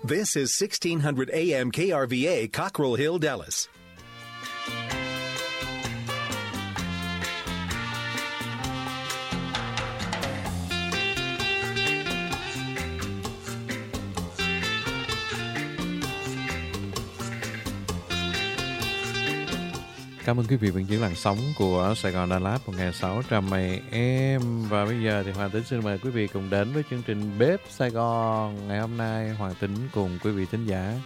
This is 1600 AM KRVA, Cockrell Hill, Dallas. Cảm ơn quý vị vẫn giữ làn sóng của Sài Gòn Đà Lạt 1600 AM. Và bây giờ thì Hoàng Tính xin mời quý vị cùng đến với chương trình Bếp Sài Gòn. Ngày hôm nay Hoàng Tính cùng quý vị thính giả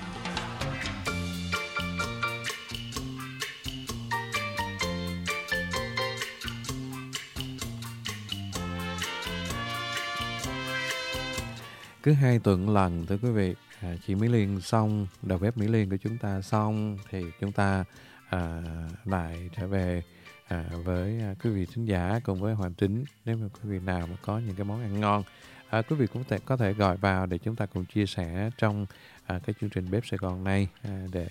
cứ 2 tuần lần, thưa quý vị. Chị Mỹ Liên xong, đầu bếp Mỹ Liên của chúng ta xong thì chúng ta lại trở về với quý vị thính giả cùng với Hoàng Tính. Nếu mà quý vị nào mà có những cái món ăn ngon, quý vị cũng có thể gọi vào để chúng ta cùng chia sẻ trong cái chương trình Bếp Sài Gòn này, để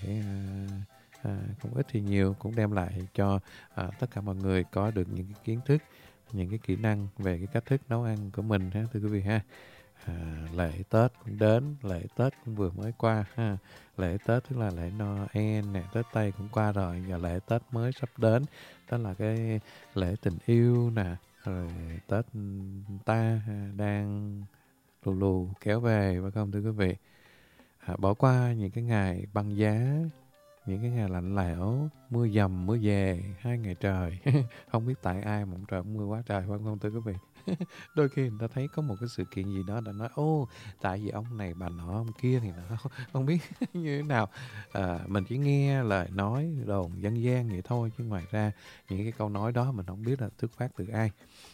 không ít thì nhiều cũng đem lại cho tất cả mọi người có được những cái kiến thức, những cái kỹ năng về cái cách thức nấu ăn của mình ha, thưa quý vị ha. Lễ Tết cũng đến, lễ Tết cũng vừa mới qua ha. Lễ Tết tức là lễ Noel nè, Tết Tây cũng qua rồi, giờ lễ Tết mới sắp đến, đó là cái lễ tình yêu nè, rồi Tết ta đang lù lù kéo về, phải không thưa quý vị? Bỏ qua những cái ngày băng giá, những cái ngày lạnh lẽo, mưa dầm mưa về 2 ngày trời. Không biết tại ai mà trời mưa quá trời, phải không thưa quý vị? Đôi khi người ta thấy có một cái sự kiện gì đó đã nói tại vì ông này bà nọ ông kia thì nó không biết như thế nào. Mình chỉ nghe lời nói đồn dân gian vậy thôi, chứ ngoài ra những cái câu nói đó mình không biết là xuất phát từ ai.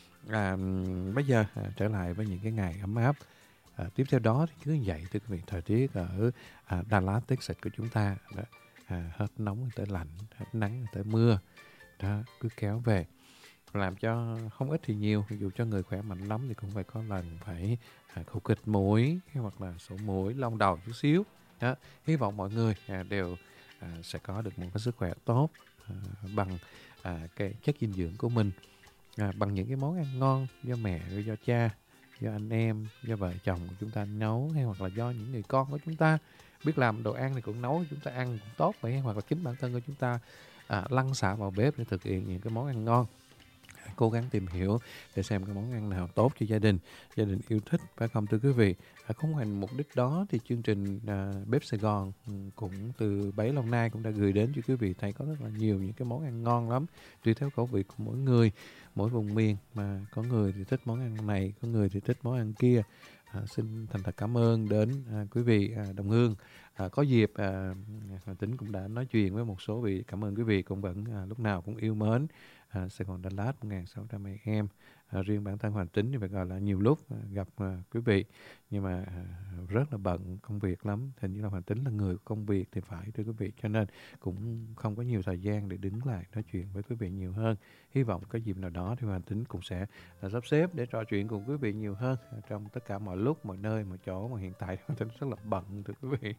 Bây giờ trở lại với những cái ngày ấm áp. Tiếp theo đó thì cứ vậy thưa quý vị, thời tiết ở Dallas, Texas của chúng ta đó, hết nóng tới lạnh, hết nắng tới mưa đó, cứ kéo về làm cho không ít thì nhiều, dù cho người khỏe mạnh lắm thì cũng phải có lần phải khâu kịch mũi hoặc là sổ mũi, lông đầu chút xíu đó. Hy vọng mọi người đều sẽ có được một cái sức khỏe tốt bằng cái chất dinh dưỡng của mình, bằng những cái món ăn ngon do mẹ, do cha, do anh em, do vợ chồng của chúng ta nấu, hay hoặc là do những người con của chúng ta biết làm đồ ăn thì cũng nấu chúng ta ăn cũng tốt vậy, hoặc là chính bản thân của chúng ta lăn xả vào bếp để thực hiện những cái món ăn ngon. Cố gắng tìm hiểu để xem cái món ăn nào tốt cho gia đình yêu thích, phải không thưa quý vị? Không hẳn mục đích đó thì chương trình Bếp Sài Gòn cũng từ bấy lâu nay cũng đã gửi đến cho quý vị thấy có rất là nhiều những cái món ăn ngon lắm, tùy theo khẩu vị của mỗi người, mỗi vùng miền, mà có người thì thích món ăn này, có người thì thích món ăn kia. Xin thành thật cảm ơn đến quý vị đồng hương. Có dịp Hoàng Tính cũng đã nói chuyện với một số vị. Cảm ơn quý vị cũng vẫn lúc nào cũng yêu mến Sài Gòn Đà Lạt 1600 AM. Riêng bản thân Hoàng Tính thì phải gọi là nhiều lúc gặp quý vị, nhưng mà rất là bận công việc lắm. Hình như là Hoàng Tính là người của công việc thì phải thưa quý vị, cho nên cũng không có nhiều thời gian để đứng lại nói chuyện với quý vị nhiều hơn. Hy vọng có dịp nào đó thì Hoàng Tính cũng sẽ sắp xếp để trò chuyện cùng quý vị nhiều hơn trong tất cả mọi lúc, mọi nơi, mọi chỗ. Mà hiện tại Hoàng Tính rất là bận thưa quý vị.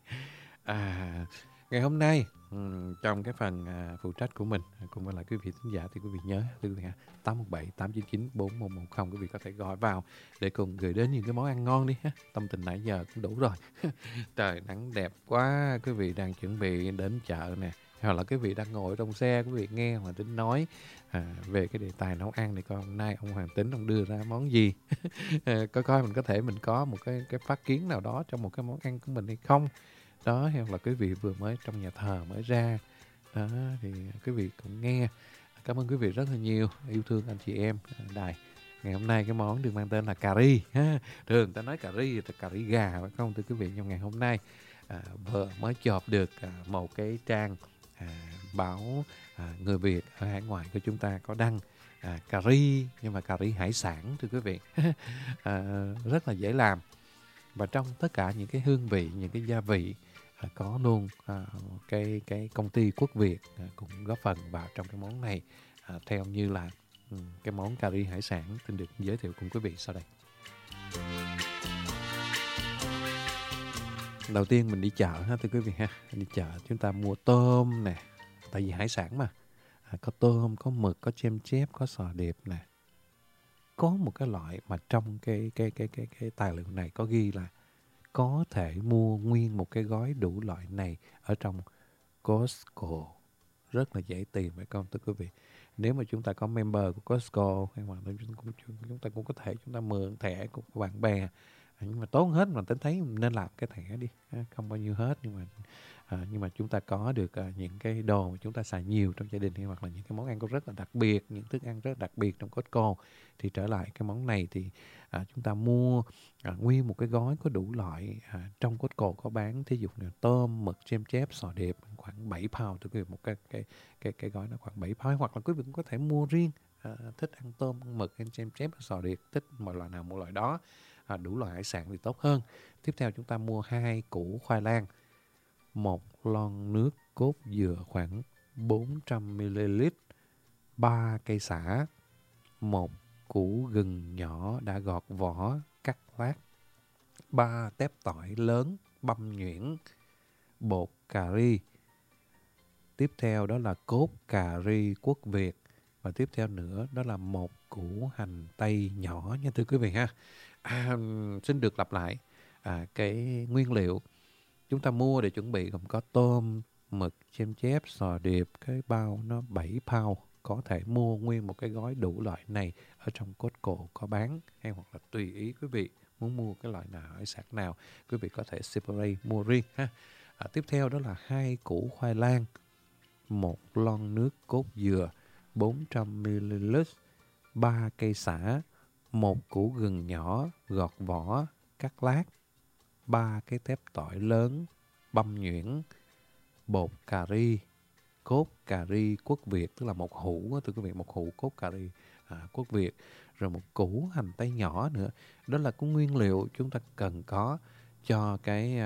Ngày hôm nay trong cái phần phụ trách của mình cùng với lại quý vị thính giả thì quý vị nhớ 817 899 4110, quý vị có thể gọi vào để cùng gửi đến những cái món ăn ngon đi ha. Tâm tình nãy giờ cũng đủ rồi. Trời nắng đẹp quá, quý vị đang chuẩn bị đến chợ nè, hoặc là quý vị đang ngồi trong xe, quý vị nghe Hoàng Tính nói về cái đề tài nấu ăn này, coi hôm nay ông Hoàng Tính ông đưa ra món gì. coi mình có thể mình có một cái phát kiến nào đó trong một cái món ăn của mình hay không đó, hay là quý vị vừa mới trong nhà thờ mới ra đó thì quý vị cũng nghe. Cảm ơn quý vị rất là nhiều, yêu thương anh chị em đài. Ngày hôm nay cái món được mang tên là cà ri ha. Thường ta nói cà ri là cà ri gà, phải không thưa quý vị? Nhưng ngày hôm nay vừa mới chộp được một cái trang báo người Việt ở hải ngoại của chúng ta có đăng cà ri, nhưng mà cà ri hải sản thưa quý vị. Rất là dễ làm, và trong tất cả những cái hương vị, những cái gia vị có luôn cái công ty Quốc Việt cũng góp phần vào trong cái món này, theo như là cái món cà ri hải sản xin được giới thiệu cùng quý vị sau đây. Đầu tiên mình đi chợ ha thưa quý vị ha. Đi chợ chúng ta mua tôm nè, tại vì hải sản mà, có tôm, có mực, có chem chép, có sò điệp nè. Có một cái loại mà trong cái tài liệu này có ghi là có thể mua nguyên một cái gói đủ loại này ở trong Costco. Rất là dễ tìm phải không thưa quý vị? Nếu mà chúng ta có member của Costco hay hoặc là chúng ta cũng có thể chúng ta mượn thẻ của bạn bè. Nhưng mà tốt hết mà tính thấy nên làm cái thẻ đi, không bao nhiêu hết, nhưng mà chúng ta có được những cái đồ mà chúng ta xài nhiều trong gia đình, hay hoặc là những cái món ăn có rất là đặc biệt, những thức ăn rất đặc biệt trong Costco, thì trở lại cái món này thì chúng ta mua nguyên một cái gói có đủ loại. Trong Costco có bán, thí dụ như tôm, mực, chem chép, sò điệp khoảng 7 pound, tôi một cái gói nó khoảng 7 pound, hoặc là quý vị cũng có thể mua riêng. Thích ăn tôm, mực, hay chem chép, sò điệp, thích mọi loại nào một loại đó. Đủ loại hải sản thì tốt hơn. Tiếp theo chúng ta mua 2 củ khoai lang, 1 lon nước cốt dừa khoảng 400ml, 3 cây sả, 1 củ gừng nhỏ đã gọt vỏ cắt lát, 3 tép tỏi lớn băm nhuyễn, bột cà ri. Tiếp theo đó là cốt cà ri quốc Việt. Và tiếp theo nữa đó là 1 củ hành tây nhỏ nha thưa quý vị ha. Xin được lặp lại cái nguyên liệu chúng ta mua để chuẩn bị gồm có tôm, mực, chem chép, sò điệp. Cái bao nó 7 pound. Có thể mua nguyên một cái gói đủ loại này ở trong Costco có bán, hay hoặc là tùy ý quý vị muốn mua cái loại nào, hải sản nào, quý vị có thể separate mua riêng ha. Tiếp theo đó là 2 củ khoai lang, 1 lon nước cốt dừa 400ml, 3 cây sả, 1 củ gừng nhỏ gọt vỏ cắt lát, 3 cái tép tỏi lớn băm nhuyễn, bột cà ri, cốt cà ri quốc Việt, tức là một hũ, thưa quý vị, một hũ cốt cà ri quốc Việt, rồi 1 củ hành tây nhỏ nữa. Đó là cái nguyên liệu chúng ta cần có cho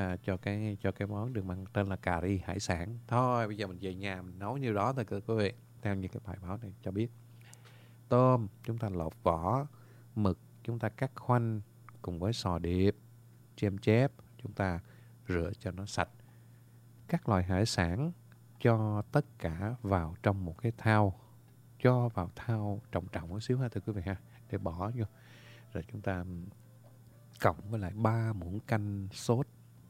cái món được mang tên là cà ri hải sản. Thôi bây giờ mình về nhà mình nấu như đó thôi quý vị, theo như cái bài báo này cho biết. Tôm chúng ta lột vỏ, mực chúng ta cắt khoanh cùng với sò điệp, chem chép chúng ta rửa cho nó sạch. Các loại hải sản cho tất cả vào trong một cái thau, cho vào thau trọng một xíu ha thưa quý vị ha, để bỏ vô. Rồi chúng ta cộng với lại 3 muỗng canh sốt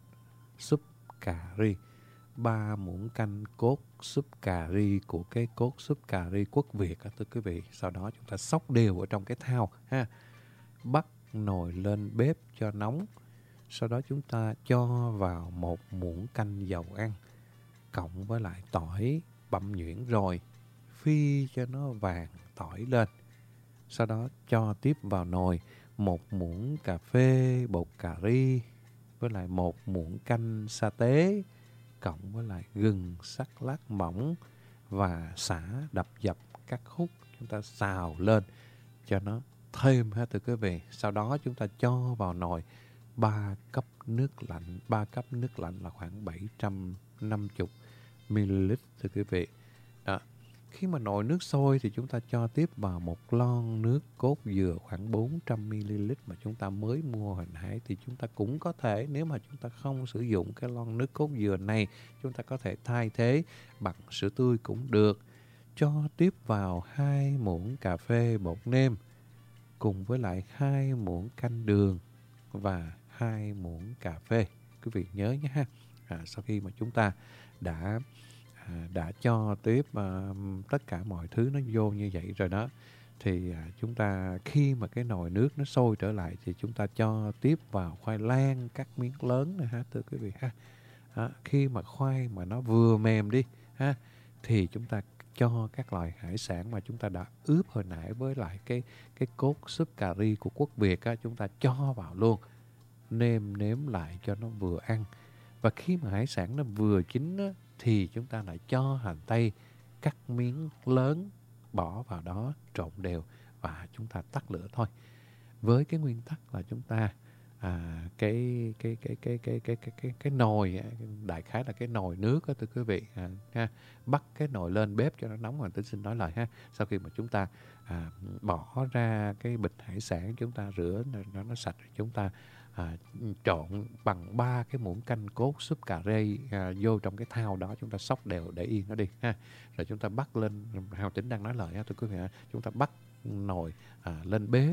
súp cà ri, 3 muỗng canh cốt súp cà ri của cái cốt súp cà ri quốc Việt thưa quý vị. Sau đó chúng ta xóc đều ở trong cái thau ha. Bắt nồi lên bếp cho nóng. Sau đó chúng ta cho vào 1 muỗng canh dầu ăn cộng với lại tỏi băm nhuyễn rồi phi cho nó vàng tỏi lên. Sau đó cho tiếp vào nồi 1 muỗng cà phê bột cà ri với lại 1 muỗng canh sa tế cộng với lại gừng sắc lát mỏng và sả đập dập cắt khúc. Chúng ta xào lên cho nó thêm ha thưa quý vị. Sau đó chúng ta cho vào nồi 3 cốc nước lạnh. 3 cốc nước lạnh là khoảng 750ml thưa quý vị. Đó. Khi mà nồi nước sôi thì chúng ta cho tiếp vào 1 lon nước cốt dừa khoảng 400ml mà chúng ta mới mua hồi nãy. Thì chúng ta cũng có thể, nếu mà chúng ta không sử dụng cái lon nước cốt dừa này, chúng ta có thể thay thế bằng sữa tươi cũng được. Cho tiếp vào 2 muỗng cà phê bột nêm cùng với lại 2 muỗng canh đường và 2 muỗng cà phê. Quý vị nhớ nhé ha. Sau khi mà chúng ta đã cho tiếp tất cả mọi thứ nó vô như vậy rồi đó, thì chúng ta khi mà cái nồi nước nó sôi trở lại thì chúng ta cho tiếp vào khoai lang cắt miếng lớn này ha thưa quý vị ha. Khi mà khoai mà nó vừa mềm đi ha, thì chúng ta cho các loại hải sản mà chúng ta đã ướp hồi nãy với lại cái cốt súp cà ri của quốc Việt á, chúng ta cho vào luôn, nêm nếm lại cho nó vừa ăn. Và khi mà hải sản nó vừa chín á, thì chúng ta lại cho hành tây cắt miếng lớn bỏ vào đó trộn đều và chúng ta tắt lửa thôi. Với cái nguyên tắc là chúng ta cái nồi, đại khái là cái nồi nước đó thưa quý vị ha, bắt cái nồi lên bếp cho nó nóng. Mà tôi xin nói lại ha, sau khi mà chúng ta bỏ ra cái bịch hải sản, chúng ta rửa nó sạch, chúng ta trộn bằng 3 cái muỗng canh cốt súp cà ri vô trong cái thau đó, chúng ta xóc đều để yên nó đi ha. Rồi chúng ta bắt lên, Hào Tính đang nói lời ha thưa quý vị ha, chúng ta bắt nồi lên bếp,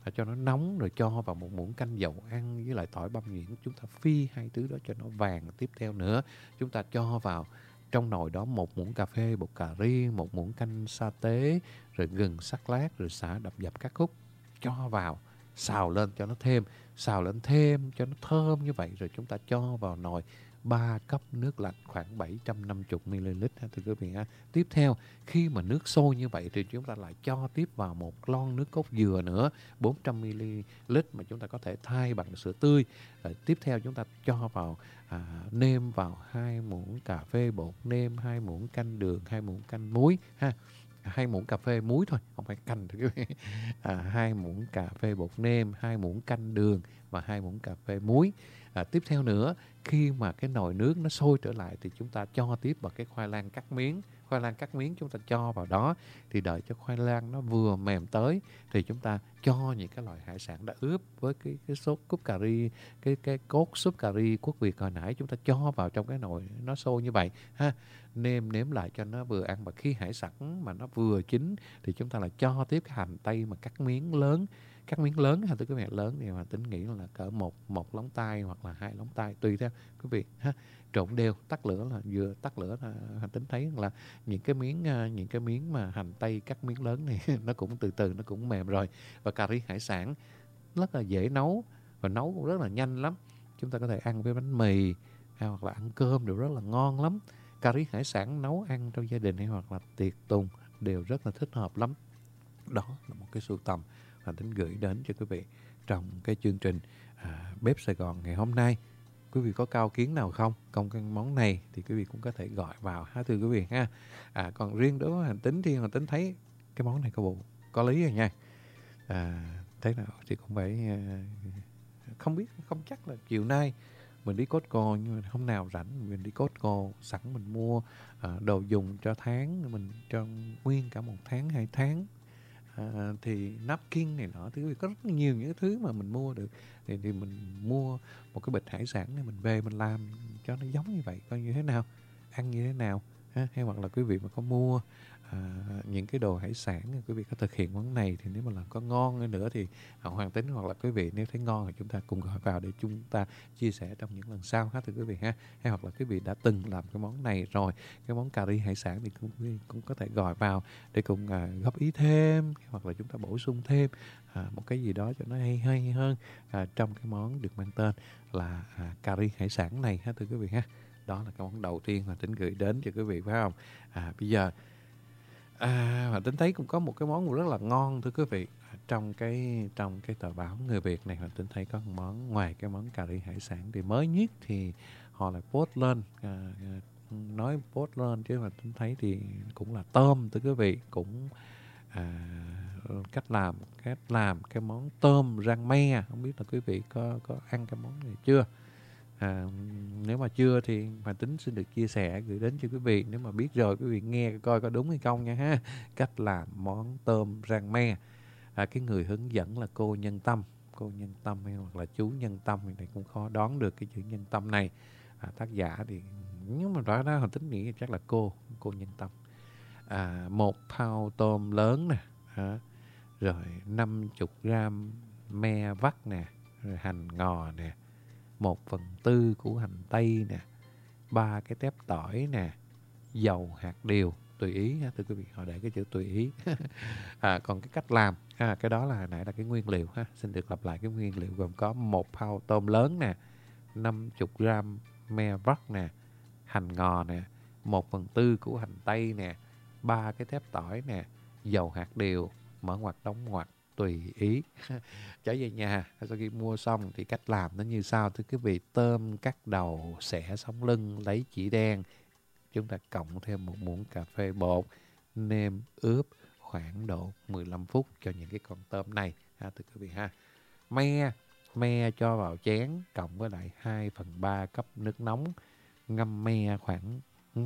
cho nó nóng, rồi cho vào một muỗng canh dầu ăn với lại tỏi băm nhuyễn. Chúng ta phi hai thứ đó cho nó vàng. Tiếp theo nữa, chúng ta cho vào trong nồi đó một muỗng cà phê bột cà ri, một muỗng canh sa tế, rồi gừng sắc lát, rồi sả đập dập các khúc. Cho vào, xào lên cho nó thêm, xào lên thêm cho nó thơm như vậy. Rồi chúng ta cho vào nồi 3 cốc nước lạnh khoảng 750ml ha, thưa quý vị ha. Tiếp theo, khi mà nước sôi như vậy thì chúng ta lại cho tiếp vào một lon nước cốt dừa nữa, 400ml mà chúng ta có thể thay bằng sữa tươi. Rồi tiếp theo chúng ta cho vào nêm vào 2 muỗng cà phê bột nêm, 2 muỗng canh đường, 2 muỗng canh muối ha. 2 muỗng cà phê muối thôi, không phải canh thưa quý vị. 2 muỗng cà phê bột nêm, 2 muỗng canh đường và 2 muỗng cà phê muối. Tiếp theo nữa, khi mà cái nồi nước nó sôi trở lại thì chúng ta cho tiếp vào cái khoai lang cắt miếng. Khoai lang cắt miếng chúng ta cho vào đó, thì đợi cho khoai lang nó vừa mềm tới thì chúng ta cho những cái loại hải sản đã ướp với cái sốt cốt cà ri, cái cốt súp cà ri quốc Việt hồi nãy, chúng ta cho vào trong cái nồi nó sôi như vậy ha. Nêm nếm lại cho nó vừa ăn, và khi hải sản mà nó vừa chín thì chúng ta lại cho tiếp cái hành tây mà cắt miếng lớn ha, tôi quý vị, lớn thì mà tính nghĩ là cỡ một lóng tay hoặc là 2 lóng tay tùy theo quý vị ha. Trộn đều, tắt lửa là vừa tắt lửa là Hành tính thấy là những cái miếng mà hành tây cắt miếng lớn này nó cũng từ từ nó cũng mềm rồi. Và cà ri hải sản rất là dễ nấu và nấu cũng rất là nhanh lắm. Chúng ta có thể ăn với bánh mì hoặc là ăn cơm đều rất là ngon lắm. Cà ri hải sản nấu ăn trong gia đình hay hoặc là tiệc tùng đều rất là thích hợp lắm. Đó là một cái sưu tầm Hành tính gửi đến cho quý vị trong cái chương trình Bếp Sài Gòn ngày hôm nay. Quý vị có cao kiến nào không? Còn cái món này thì quý vị cũng có thể gọi vào ha, thưa quý vị ha. Còn riêng đối với Hành tính thì Hành tính thấy cái món này có lý rồi nha. Thế nào thì cũng phải không chắc là chiều nay mình đi Costco, nhưng mà hôm nào rảnh mình đi Costco sẵn mình mua đồ dùng cho tháng, mình cho nguyên cả 1 tháng 2 tháng. Thì napkin này nọ thì có rất nhiều những thứ mà mình mua được, thì mình mua một cái bịch hải sản này mình về mình làm cho nó giống như vậy coi như thế nào, ăn như thế nào ha. Hay hoặc là quý vị mà có mua những cái đồ hải sản, quý vị có thực hiện món này thì nếu mà làm có ngon hơn nữa thì Hoàng Tính hoặc là quý vị nếu thấy ngon thì chúng ta cùng gọi vào để chúng ta chia sẻ trong những lần sau ha, thưa quý vị ha. Hay hoặc là quý vị đã từng làm cái món này rồi, cái món cà ri hải sản, thì cũng có thể gọi vào để cùng góp ý thêm, hoặc là chúng ta bổ sung thêm một cái gì đó cho nó hay hơn trong cái món được mang tên là cà ri hải sản này ha, thưa quý vị ha. Đó là cái món đầu tiên mà Tính gửi đến cho quý vị, phải không? Bây giờ và Tính thấy cũng có một cái món rất là ngon, thưa quý vị. Trong cái tờ báo Người Việt này, Tính thấy có một món, ngoài cái món cà ri hải sản thì mới nhất thì họ lại post lên, nói post lên chứ mà Tính thấy thì cũng là tôm, thưa quý vị. Cũng cách làm cái món tôm rang me. Không biết là quý vị có ăn cái món này chưa? Nếu mà chưa thì Hoàng Tính xin được chia sẻ gửi đến cho quý vị. Nếu mà biết rồi quý vị nghe coi có đúng hay không nha ha. Cách làm món tôm rang me. Cái người hướng dẫn là cô Nhân Tâm hay hoặc là chú Nhân Tâm, thì này cũng khó đoán được cái chữ Nhân Tâm này. Tác giả thì nhưng mà rõ ra Hoàng Tính nghĩ chắc là cô Nhân Tâm. 1 pound tôm lớn nè, rồi 50 gram me vắt nè, rồi hành ngò nè, 1/4 củ hành tây nè, 3 cái tép tỏi nè, dầu hạt điều tùy ý ha, thưa quý vị, họ để cái chữ tùy ý. Còn cái cách làm cái đó là hồi nãy là cái nguyên liệu ha. Xin được lặp lại cái nguyên liệu gồm có 1 pound tôm lớn nè, 50 gram me vắt nè, hành ngò nè, 1/4 củ hành tây nè, 3 cái tép tỏi nè, dầu hạt điều, mở ngoặc đóng ngoặc tùy ý. Trở về nhà sau khi mua xong thì cách làm nó như sau, thưa quý vị. Tôm cắt đầu, xẻ sống lưng, lấy chỉ đen, chúng ta cộng thêm 1 muỗng cà phê bột, nêm ướp khoảng độ 15 phút cho những cái con tôm này ha, thưa quý vị ha. Me cho vào chén cộng với lại 2/3 cốc nước nóng, ngâm me khoảng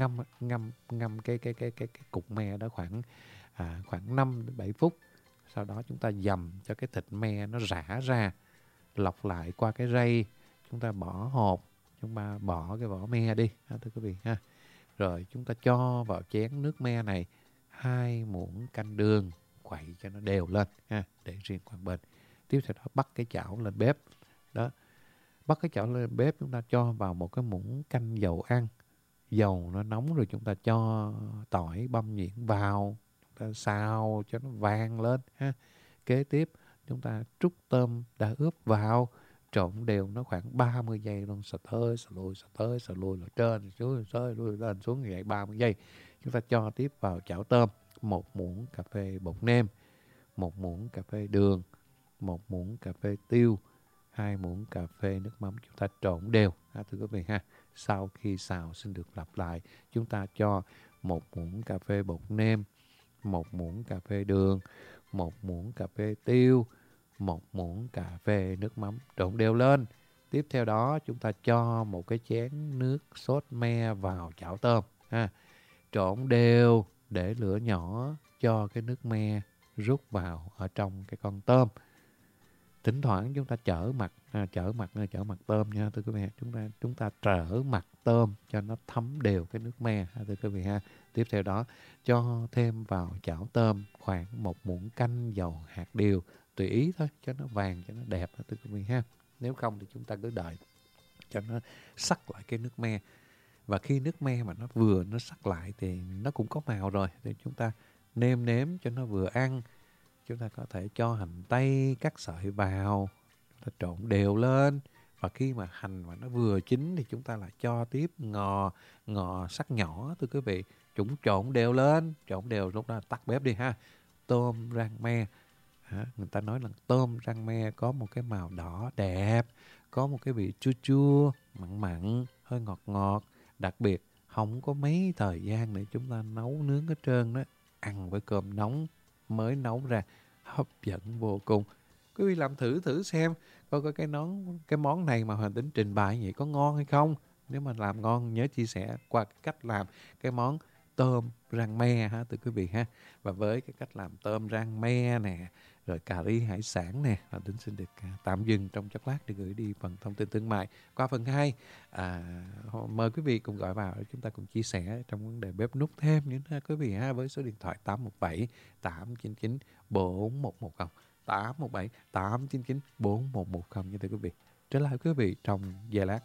ngâm cái cục me đó khoảng 5 đến 7 phút. Sau đó chúng ta dầm cho cái thịt me nó rã ra, lọc lại qua cái rây, chúng ta bỏ hột, chúng ta bỏ cái vỏ me đi ha, thưa quý vị ha. Rồi chúng ta cho vào chén nước me này 2 muỗng canh đường, quậy cho nó đều lên ha, để riêng qua bên. Tiếp theo đó bắt cái chảo lên bếp. Đó. Bắt cái chảo lên bếp, chúng ta cho vào một cái muỗng canh dầu ăn. Dầu nó nóng rồi chúng ta cho tỏi băm nhuyễn vào, chúng ta xào cho nó vàng lên ha. Kế tiếp chúng ta trút tôm đã ướp vào, trộn đều nó khoảng 30 giây luôn, xà tới xà lui là trên xuống lên xuống như vậy 30 giây. Chúng ta cho tiếp vào chảo tôm 1 muỗng cà phê bột nêm, 1 muỗng cà phê đường, 1 muỗng cà phê tiêu, 2 muỗng cà phê nước mắm. Chúng ta trộn đều thưa quý vị ha. Sau khi xào xin được lặp lại, chúng ta cho 1 muỗng cà phê bột nêm, 1 muỗng cà phê đường, 1 muỗng cà phê tiêu, 1 muỗng cà phê nước mắm, trộn đều lên. Tiếp theo đó chúng ta cho một cái chén nước sốt me vào chảo tôm ha. Trộn đều, để lửa nhỏ, cho cái nước me rút vào ở trong cái con tôm. Thỉnh thoảng chúng ta chở mặt tôm nha thưa quý vị. Chúng ta trở mặt tôm cho nó thấm đều cái nước me thưa quý vị ha. Tiếp theo đó cho thêm vào chảo tôm khoảng 1 muỗng canh dầu hạt điều, tùy ý thôi, cho nó vàng, cho nó đẹp thưa quý vị ha. Nếu không thì chúng ta cứ đợi cho nó sắc lại cái nước me. Và khi nước me mà nó sắc lại thì nó cũng có màu rồi, thì chúng ta nêm nếm cho nó vừa ăn. Chúng ta có thể cho hành tây cắt sợi vào, chúng ta trộn đều lên. Và khi mà hành mà nó vừa chín thì chúng ta lại cho tiếp ngò sắc nhỏ thưa quý vị. Chúng trộn đều lên, trộn đều, lúc đó tắt bếp đi ha. Tôm rang me, người ta nói là tôm rang me có một cái màu đỏ đẹp, có một cái vị chua chua, mặn mặn, hơi ngọt ngọt. Đặc biệt không có mấy thời gian để chúng ta nấu nướng hết trơn đó. Ăn với cơm nóng mới nấu ra hấp dẫn vô cùng. Quý vị làm thử xem coi cái món này mà Hoàng Tính trình bày vậy có ngon hay không. Nếu mà làm ngon nhớ chia sẻ qua cái cách làm cái món tôm rang me ha thưa quý vị ha. Và với cái cách làm tôm rang me nè, rồi cà ri hải sản nè, Hoàng Tính xin được tạm dừng trong chốc lát để gửi đi phần thông tin thương mại. Qua phần 2, mời quý vị cùng gọi vào để chúng ta cùng chia sẻ trong vấn đề bếp núc thêm những quý vị ha, với số điện thoại 817 899 4110, 817 899 4110 như thưa quý vị. Trở lại quý vị trong giây lát.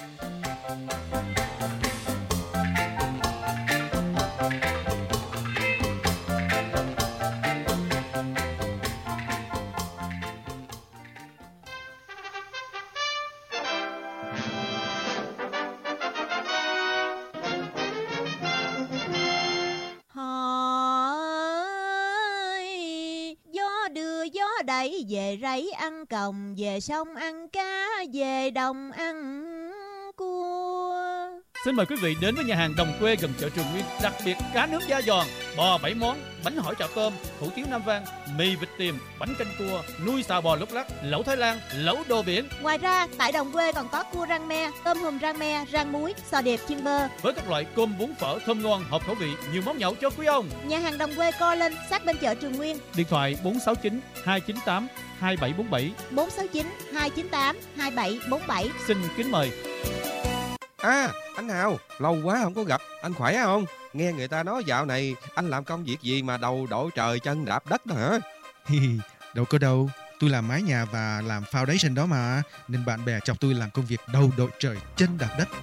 Đẩy về rẫy ăn còng, về sông ăn cá, về đồng ăn cua. Xin mời quý vị đến với nhà hàng Đồng Quê gần chợ Trường Nguyên. Đặc biệt cá nướng da giòn, bò 7 món, bánh hỏi chảo tôm, hủ tiếu Nam Vang, mì vịt tiềm, bánh canh cua, nuôi xào bò lúc lắc, lẩu Thái Lan, lẩu đồ biển. Ngoài ra tại Đồng Quê còn có cua rang me, tôm hùm rang me, rang muối, sò điệp chiên bơ, với các loại cơm bún phở thơm ngon hợp khẩu vị, nhiều món nhậu cho quý ông. Nhà hàng Đồng Quê co lên sát bên chợ Trường Nguyên. Điện thoại 469 298 2747 469 298 2747. Xin kính mời. Anh Hào, lâu quá không có gặp, anh khỏe không? Nghe người ta nói dạo này anh làm công việc gì mà đầu đội trời chân đạp đất đó hả? Đâu có đâu, tôi làm mái nhà và làm foundation đó mà, nên bạn bè chọc tôi làm công việc đầu đội trời chân đạp đất.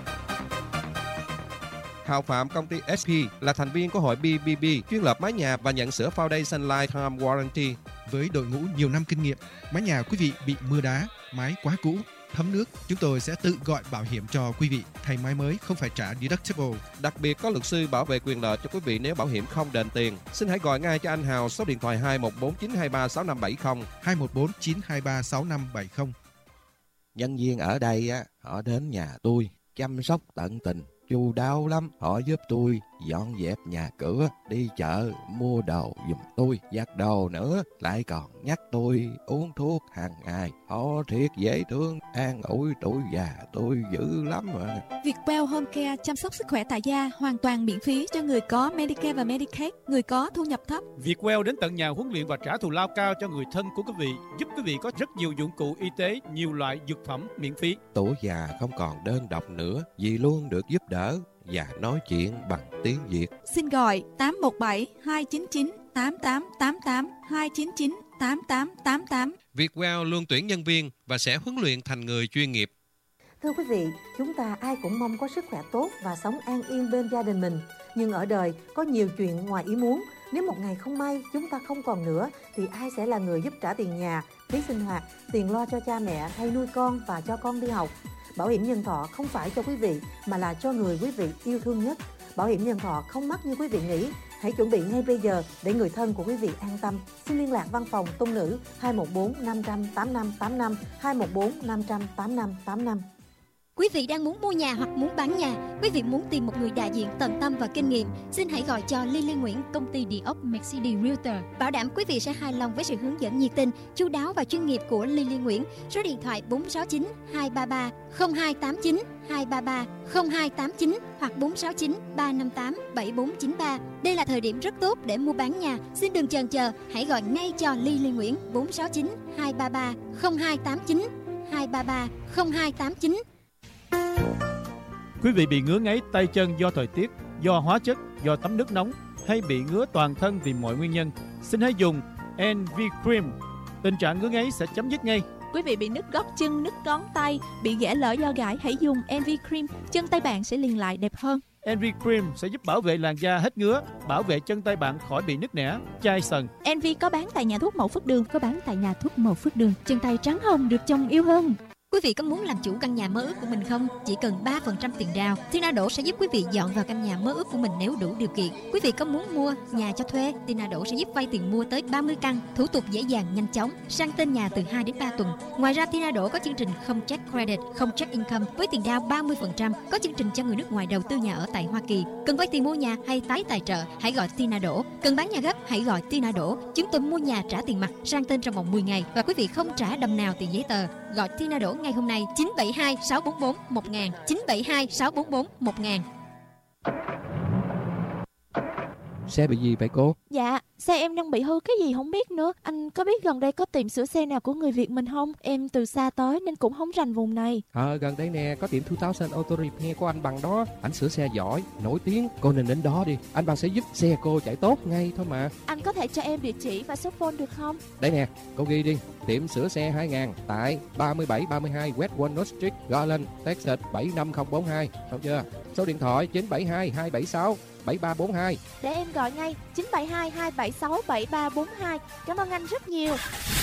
Hào Phạm công ty SP là thành viên của hội BBB chuyên lập mái nhà và nhận sửa foundation lifetime warranty. Với đội ngũ nhiều năm kinh nghiệm, mái nhà quý vị bị mưa đá, mái quá cũ, thấm nước, chúng tôi sẽ tự gọi bảo hiểm cho quý vị. Thay mái mới không phải trả deductible. Đặc biệt có luật sư bảo vệ quyền lợi cho quý vị nếu bảo hiểm không đền tiền. Xin hãy gọi ngay cho anh Hào số điện thoại 2149236570, 2149236570. Nhân viên ở đây á, họ đến nhà tôi chăm sóc tận tình, chu đáo lắm. Họ giúp tôi dọn dẹp nhà cửa, đi chợ mua đồ giùm tôi, giặt đồ nữa, lại còn nhắc tôi uống thuốc hàng ngày. Họ thiệt dễ thương, an ủi tuổi già tôi dữ lắm mà. Vietwell Home Care chăm sóc sức khỏe tại gia hoàn toàn miễn phí cho người có Medicare và Medicaid, người có thu nhập thấp. Vietwell đến tận nhà huấn luyện và trả thù lao cao cho người thân của quý vị, giúp quý vị có rất nhiều dụng cụ y tế, nhiều loại dược phẩm miễn phí. Tuổi già không còn đơn độc nữa, vì luôn được giúp đỡ và nói chuyện bằng tiếng Việt. Xin gọi 817 299 8888 299 8888. Vietwell luôn tuyển nhân viên và sẽ huấn luyện thành người chuyên nghiệp. Thưa quý vị, chúng ta ai cũng mong có sức khỏe tốt và sống an yên bên gia đình mình. Nhưng ở đời có nhiều chuyện ngoài ý muốn. Nếu một ngày không may chúng ta không còn nữa thì ai sẽ là người giúp trả tiền nhà, phí sinh hoạt, tiền lo cho cha mẹ hay nuôi con và cho con đi học? Bảo hiểm nhân thọ không phải cho quý vị mà là cho người quý vị yêu thương nhất. Bảo hiểm nhân thọ không mắc như quý vị nghĩ. Hãy chuẩn bị ngay bây giờ để người thân của quý vị an tâm. Xin liên lạc văn phòng Tung Nữ 214 500 8585 214 500 8585. Quý vị đang muốn mua nhà hoặc muốn bán nhà, quý vị muốn tìm một người đại diện tận tâm và kinh nghiệm, xin hãy gọi cho Lily Nguyễn, công ty địa ốc Mercedes Realtor. Bảo đảm quý vị sẽ hài lòng với sự hướng dẫn nhiệt tình, chu đáo và chuyên nghiệp của Lily Nguyễn. Số điện thoại 469 233 0289 233 0289 hoặc 469 358 7493. Đây là thời điểm rất tốt để mua bán nhà. Xin đừng chần chờ, hãy gọi ngay cho Lily Nguyễn 469 233 0289 233 0289. Quý vị bị ngứa ngáy tay chân do thời tiết, do hóa chất, do tắm nước nóng hay bị ngứa toàn thân vì mọi nguyên nhân, xin hãy dùng NV Cream. Tình trạng ngứa ngáy sẽ chấm dứt ngay. Quý vị bị nứt gót chân, nứt ngón tay, bị ghẻ lở do gãi, hãy dùng NV Cream, chân tay bạn sẽ liền lại đẹp hơn. NV Cream sẽ giúp bảo vệ làn da hết ngứa, bảo vệ chân tay bạn khỏi bị nứt nẻ, chai sần. NV có bán tại nhà thuốc Mậu Phước Đường, chân tay trắng hồng được chồng yêu hơn. Quý vị có muốn làm chủ căn nhà mơ ước của mình không? Chỉ cần 3% tiền down, Tinado sẽ giúp quý vị dọn vào căn nhà mơ ước của mình nếu đủ điều kiện. Quý vị có muốn mua nhà cho thuê? Tinado sẽ giúp vay tiền mua tới 30 căn, thủ tục dễ dàng nhanh chóng, sang tên nhà từ 2 đến 3 tuần. Ngoài ra Tinado có chương trình không check credit, không check income với tiền down 30%, có chương trình cho người nước ngoài đầu tư nhà ở tại Hoa Kỳ. Cần vay tiền mua nhà hay tái tài trợ, hãy gọi Tinado. Cần bán nhà gấp, hãy gọi Tinado. Chúng tôi mua nhà trả tiền mặt, sang tên trong vòng 10 ngày và quý vị không trả đồng nào tiền giấy tờ. Gọi Tinado ngay hôm nay 972 644 1000 972 644 1000. Xe bị gì vậy cô? Dạ, xe em đang bị hư cái gì không biết nữa. Anh có biết gần đây có tiệm sửa xe nào của người Việt mình không? Em từ xa tới nên cũng không rành vùng này. Gần đây nè, có tiệm 2000 Auto Repair của anh Bằng đó. Anh sửa xe giỏi, nổi tiếng. Cô nên đến đó đi. Anh Bằng sẽ giúp xe cô chạy tốt ngay thôi mà. Anh có thể cho em địa chỉ và số phone được không? Đây nè, cô ghi đi. Tiệm sửa xe 2000 tại 3732 West Walnut Street, Garland, Texas 75042. Xong chưa? Số điện thoại 972 276 7342. Để em gọi ngay 972 276 7342. Cảm ơn anh rất nhiều.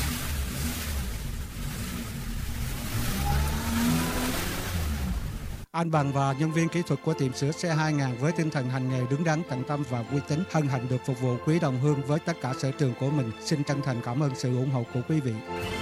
Anh Bằng và nhân viên kỹ thuật của tiệm sửa xe 2000 với tinh thần hành nghề đứng đắn, tận tâm và uy tín hân hạnh được phục vụ quý đồng hương với tất cả sở trường của mình. Xin chân thành cảm ơn sự ủng hộ của quý vị.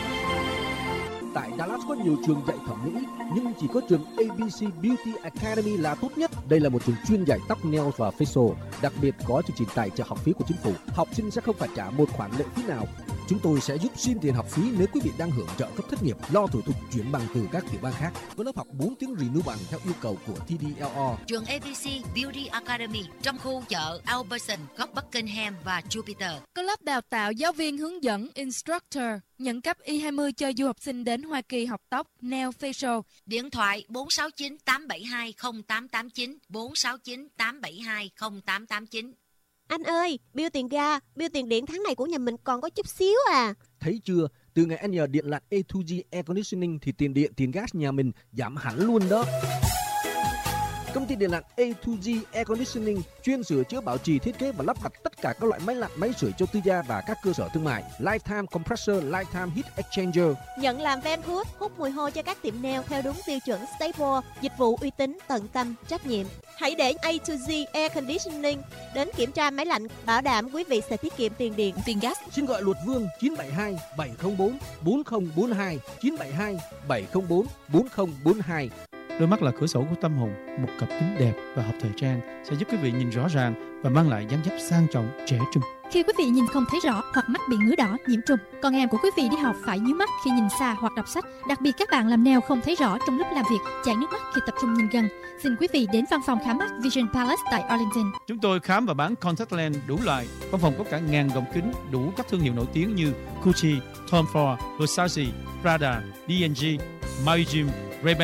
Tại Dallas có nhiều trường dạy thẩm mỹ, nhưng chỉ có trường ABC Beauty Academy là tốt nhất. Đây là một trường chuyên dạy tóc, nails và facial. Đặc biệt có chương trình tài trợ học phí của chính phủ. Học sinh sẽ không phải trả một khoản lệ phí nào. Chúng tôi sẽ giúp xin tiền học phí nếu quý vị đang hưởng trợ cấp thất nghiệp, lo thủ tục chuyển bằng từ các tiểu bang khác. Có lớp học 4 tiếng renew bằng theo yêu cầu của TDLR. Trường ABC Beauty Academy trong khu chợ Albertson, góc Buckingham và Jupiter. Có lớp đào tạo giáo viên hướng dẫn instructor, nhận cấp I-20 cho du học sinh đến Hoa Kỳ học tóc, nail, facial. Điện thoại 469 872 0889 469 872 0889. Anh ơi, bill tiền ga, bill tiền điện tháng này của nhà mình còn có chút xíu à. Thấy chưa, từ ngày anh nhờ điện lạnh A2G Air Conditioning thì tiền điện, tiền gas nhà mình giảm hẳn luôn đó. Công ty điện lạnh A2G Air Conditioning chuyên sửa chữa, bảo trì, thiết kế và lắp đặt tất cả các loại máy lạnh, máy sưởi cho tư gia và các cơ sở thương mại. Lifetime Compressor, Lifetime Heat Exchanger. Nhận làm van hút, hút mùi hôi cho các tiệm nail theo đúng tiêu chuẩn Staple. Dịch vụ uy tín, tận tâm, trách nhiệm. Hãy để A2G Air Conditioning đến kiểm tra máy lạnh, bảo đảm quý vị sẽ tiết kiệm tiền điện, tiền gas. Xin gọi Luật Vương 972 704 4042 972 704 4042. Đôi mắt là cửa sổ của tâm hồn, một cặp kính đẹp và hộp thời trang sẽ giúp quý vị nhìn rõ ràng và mang lại dáng dấp sang trọng, trẻ trung. Khi quý vị nhìn không thấy rõ hoặc mắt bị ngứa đỏ, nhiễm trùng, con em của quý vị đi học phải nhíu mắt khi nhìn xa hoặc đọc sách. Đặc biệt các bạn làm nail không thấy rõ trong lúc làm việc, chảy nước mắt khi tập trung nhìn gần. Xin quý vị đến văn phòng khám mắt Vision Palace tại Arlington. Chúng tôi khám và bán contact lens đủ loại. Văn phòng có cả ngàn gọng kính đủ các thương hiệu nổi tiếng như Gucci, Tom Ford, Versace, Prada, D&G, Maui Jim, Ray-Ban,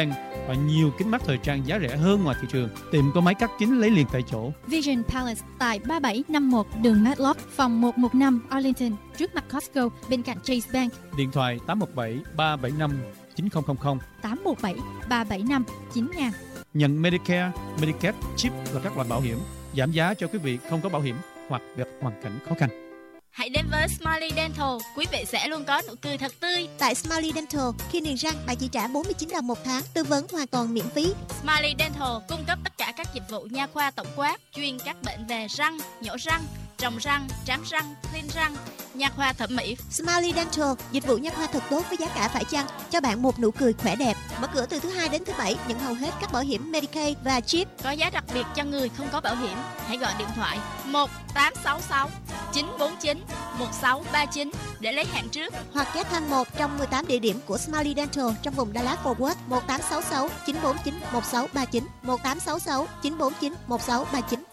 và nhiều kính mắt thời trang giá rẻ hơn ngoài thị trường. Tiệm có máy cắt kính lấy liền tại chỗ. Vision Palace tại 3751 đường Matlock, phòng 115 Arlington, trước mặt Costco, bên cạnh Chase Bank. Điện thoại 817-375-9000, 817-375-9000. Nhận Medicare, Medicaid, chip và các loại bảo hiểm. Giảm giá cho quý vị không có bảo hiểm hoặc gặp hoàn cảnh khó khăn. Hãy đến với Smiley Dental, quý vị sẽ luôn có nụ cười thật tươi. Tại Smiley Dental, khi niềng răng bạn chỉ trả 49 đồng một tháng, tư vấn hoàn toàn miễn phí. Smiley Dental cung cấp tất cả các dịch vụ nha khoa tổng quát, chuyên các bệnh về răng, nhổ răng, trồng răng, trám răng, clean răng, nha khoa thẩm mỹ. Smiley Dental, dịch vụ nha khoa thật tốt với giá cả phải chăng, cho bạn một nụ cười khỏe đẹp. Mở cửa từ thứ Hai đến thứ Bảy, nhận hầu hết các bảo hiểm Medicaid và chip. Có giá đặc biệt cho người không có bảo hiểm. Hãy gọi điện thoại 1866 949 1639 để lấy hẹn trước, hoặc ghé thăm một trong 18 địa điểm của Smiley Dental trong vùng Dallas Fort Worth. 1866 949 1639, 1866 949 1639.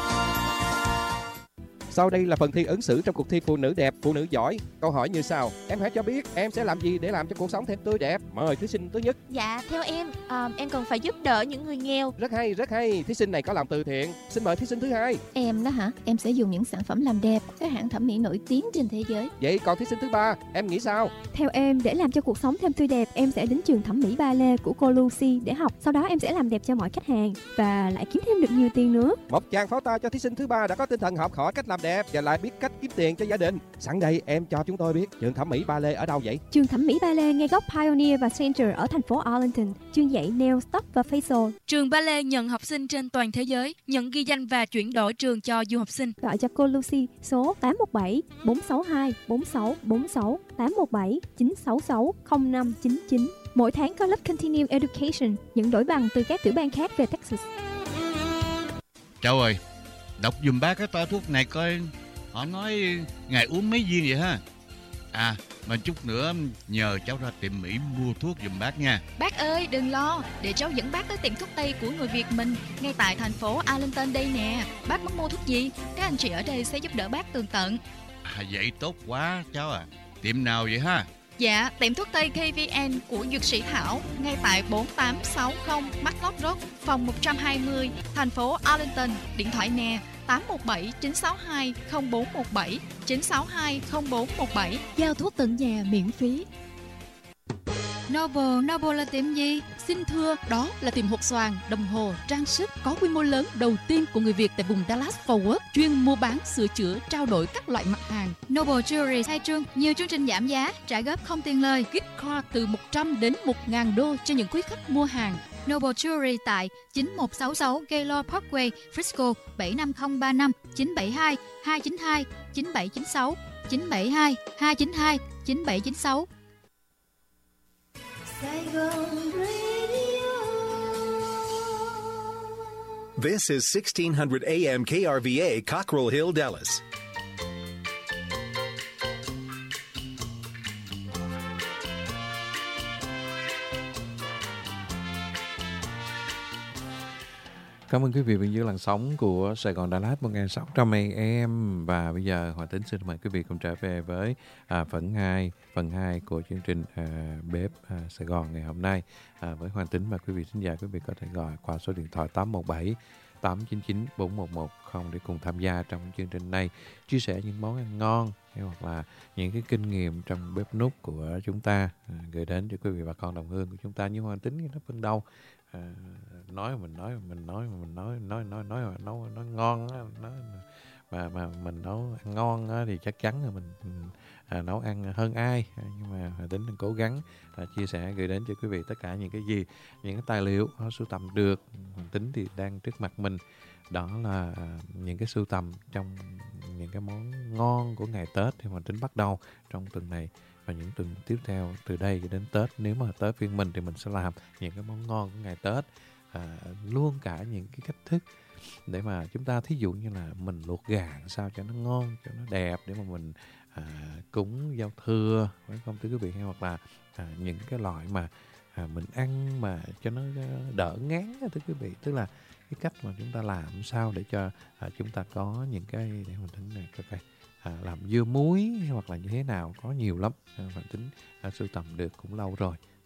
Sau đây là phần thi ứng xử trong cuộc thi Phụ nữ đẹp, phụ nữ giỏi. Câu hỏi như sau: em hãy cho biết em sẽ làm gì để làm cho cuộc sống thêm tươi đẹp. Mời thí sinh thứ nhất. Dạ, theo em cần phải giúp đỡ những người nghèo. Rất hay, rất hay. Thí sinh này có làm từ thiện. Xin mời thí sinh thứ hai. Em đó hả? Em sẽ dùng những sản phẩm làm đẹp các hãng thẩm mỹ nổi tiếng trên thế giới. Vậy còn thí sinh thứ ba, em nghĩ sao? Theo em, để làm cho cuộc sống thêm tươi đẹp, em sẽ đến trường thẩm mỹ ballet của cô Lucy để học. Sau đó em sẽ làm đẹp cho mọi khách hàng và lại kiếm thêm được nhiều tiền nữa. Một tràng pháo tay cho thí sinh thứ ba đã có tinh thần học hỏi cách làm đẹp và lại biết cách kiếm tiền cho gia đình. Sẵn đây em cho chúng tôi biết trường thẩm mỹ ballet ở đâu vậy? Trường thẩm mỹ ballet ngay góc Pioneer và Center ở thành phố Arlington, chuyên dạy nail, tóc và facial. Trường ballet nhận học sinh trên toàn thế giới, nhận ghi danh và chuyển đổi trường cho du học sinh. Gọi cho cô Lucy số 817 462 4646, 817 966 0599. Mỗi tháng có lớp Continuing Education, nhận đổi bằng từ các tiểu bang khác về Texas. Cháu ơi, đọc dùm bác cái toa thuốc này coi. Họ nói ngày uống mấy viên vậy ha. À, mà chút nữa nhờ cháu ra tiệm Mỹ mua thuốc dùm bác nha. Bác ơi, đừng lo, để cháu dẫn bác tới tiệm thuốc Tây của người Việt mình, ngay tại thành phố Arlington đây nè. Bác muốn mua thuốc gì, các anh chị ở đây sẽ giúp đỡ bác tường tận. À, vậy tốt quá cháu à. Tiệm nào vậy ha? Dạ, tiệm thuốc Tây KVN của Dược sĩ Thảo, ngay tại 4860 Matlock Road, phòng 120, thành phố Arlington. Điện thoại nè, 817 962 0417, 962 0417. Giao thuốc tận nhà miễn phí. Noble là tiệm gì? Xin thưa, đó là tiệm hột xoàn, đồng hồ, trang sức có quy mô lớn đầu tiên của người Việt tại vùng Dallas Fort Worth, chuyên mua bán, sửa chữa, trao đổi các loại mặt hàng. Noble Jewelry khai trương nhiều chương trình giảm giá, trả góp không tiền lời, gift card từ 100 đến 1.000 đô cho những quý khách mua hàng. Noble Jewelry tại 9166 Gaylord Parkway, Frisco, 75035 972 292 9796 972 292 9796. This is 1600 AM KRVA, Cockrell Hill, Dallas. Cảm ơn quý vị bên dưới làn sóng của Sài Gòn Đà Lạt 1600 AM. Và bây giờ Hòa Tính xin mời quý vị cùng trở về với phần 2 của chương trình Bếp Sài Gòn ngày hôm nay. Với Hòa Tính và quý vị thính giả, quý vị có thể gọi qua số điện thoại 817 899 4110 để cùng tham gia trong chương trình này, chia sẻ những món ăn ngon hay hoặc là những cái kinh nghiệm trong bếp núc của chúng ta gửi đến cho quý vị bà con đồng hương của chúng ta. Như Hòa Tính nó phân đâu nói ngon á, mà mình nấu ăn ngon á, thì chắc chắn là mình nấu ăn hơn ai. Nhưng mà Hòa Tính cố gắng chia sẻ gửi đến cho quý vị tất cả những cái gì, những cái tài liệu nó sưu tầm được. Hòa Tính thì đang trước mặt mình, đó là những cái sưu tầm trong những cái món ngon của ngày Tết thì Hòa Tính bắt đầu trong tuần này. Và những tuần tiếp theo từ đây đến Tết, nếu mà tới phiên mình thì mình sẽ làm những cái món ngon của ngày Tết, luôn cả những cái cách thức để mà chúng ta, thí dụ như là mình luộc gà sao cho nó ngon, cho nó đẹp để mà mình cúng giao thừa, phải không thưa quý vị? Hay hoặc là những cái loại mà mình ăn mà cho nó đỡ ngán thưa quý vị, tức là cái cách mà chúng ta làm sao để cho chúng ta có những cái để mình tính này coi làm dưa muối hoặc là như thế nào, có nhiều lắm. Mình tính sưu tầm được cũng lâu rồi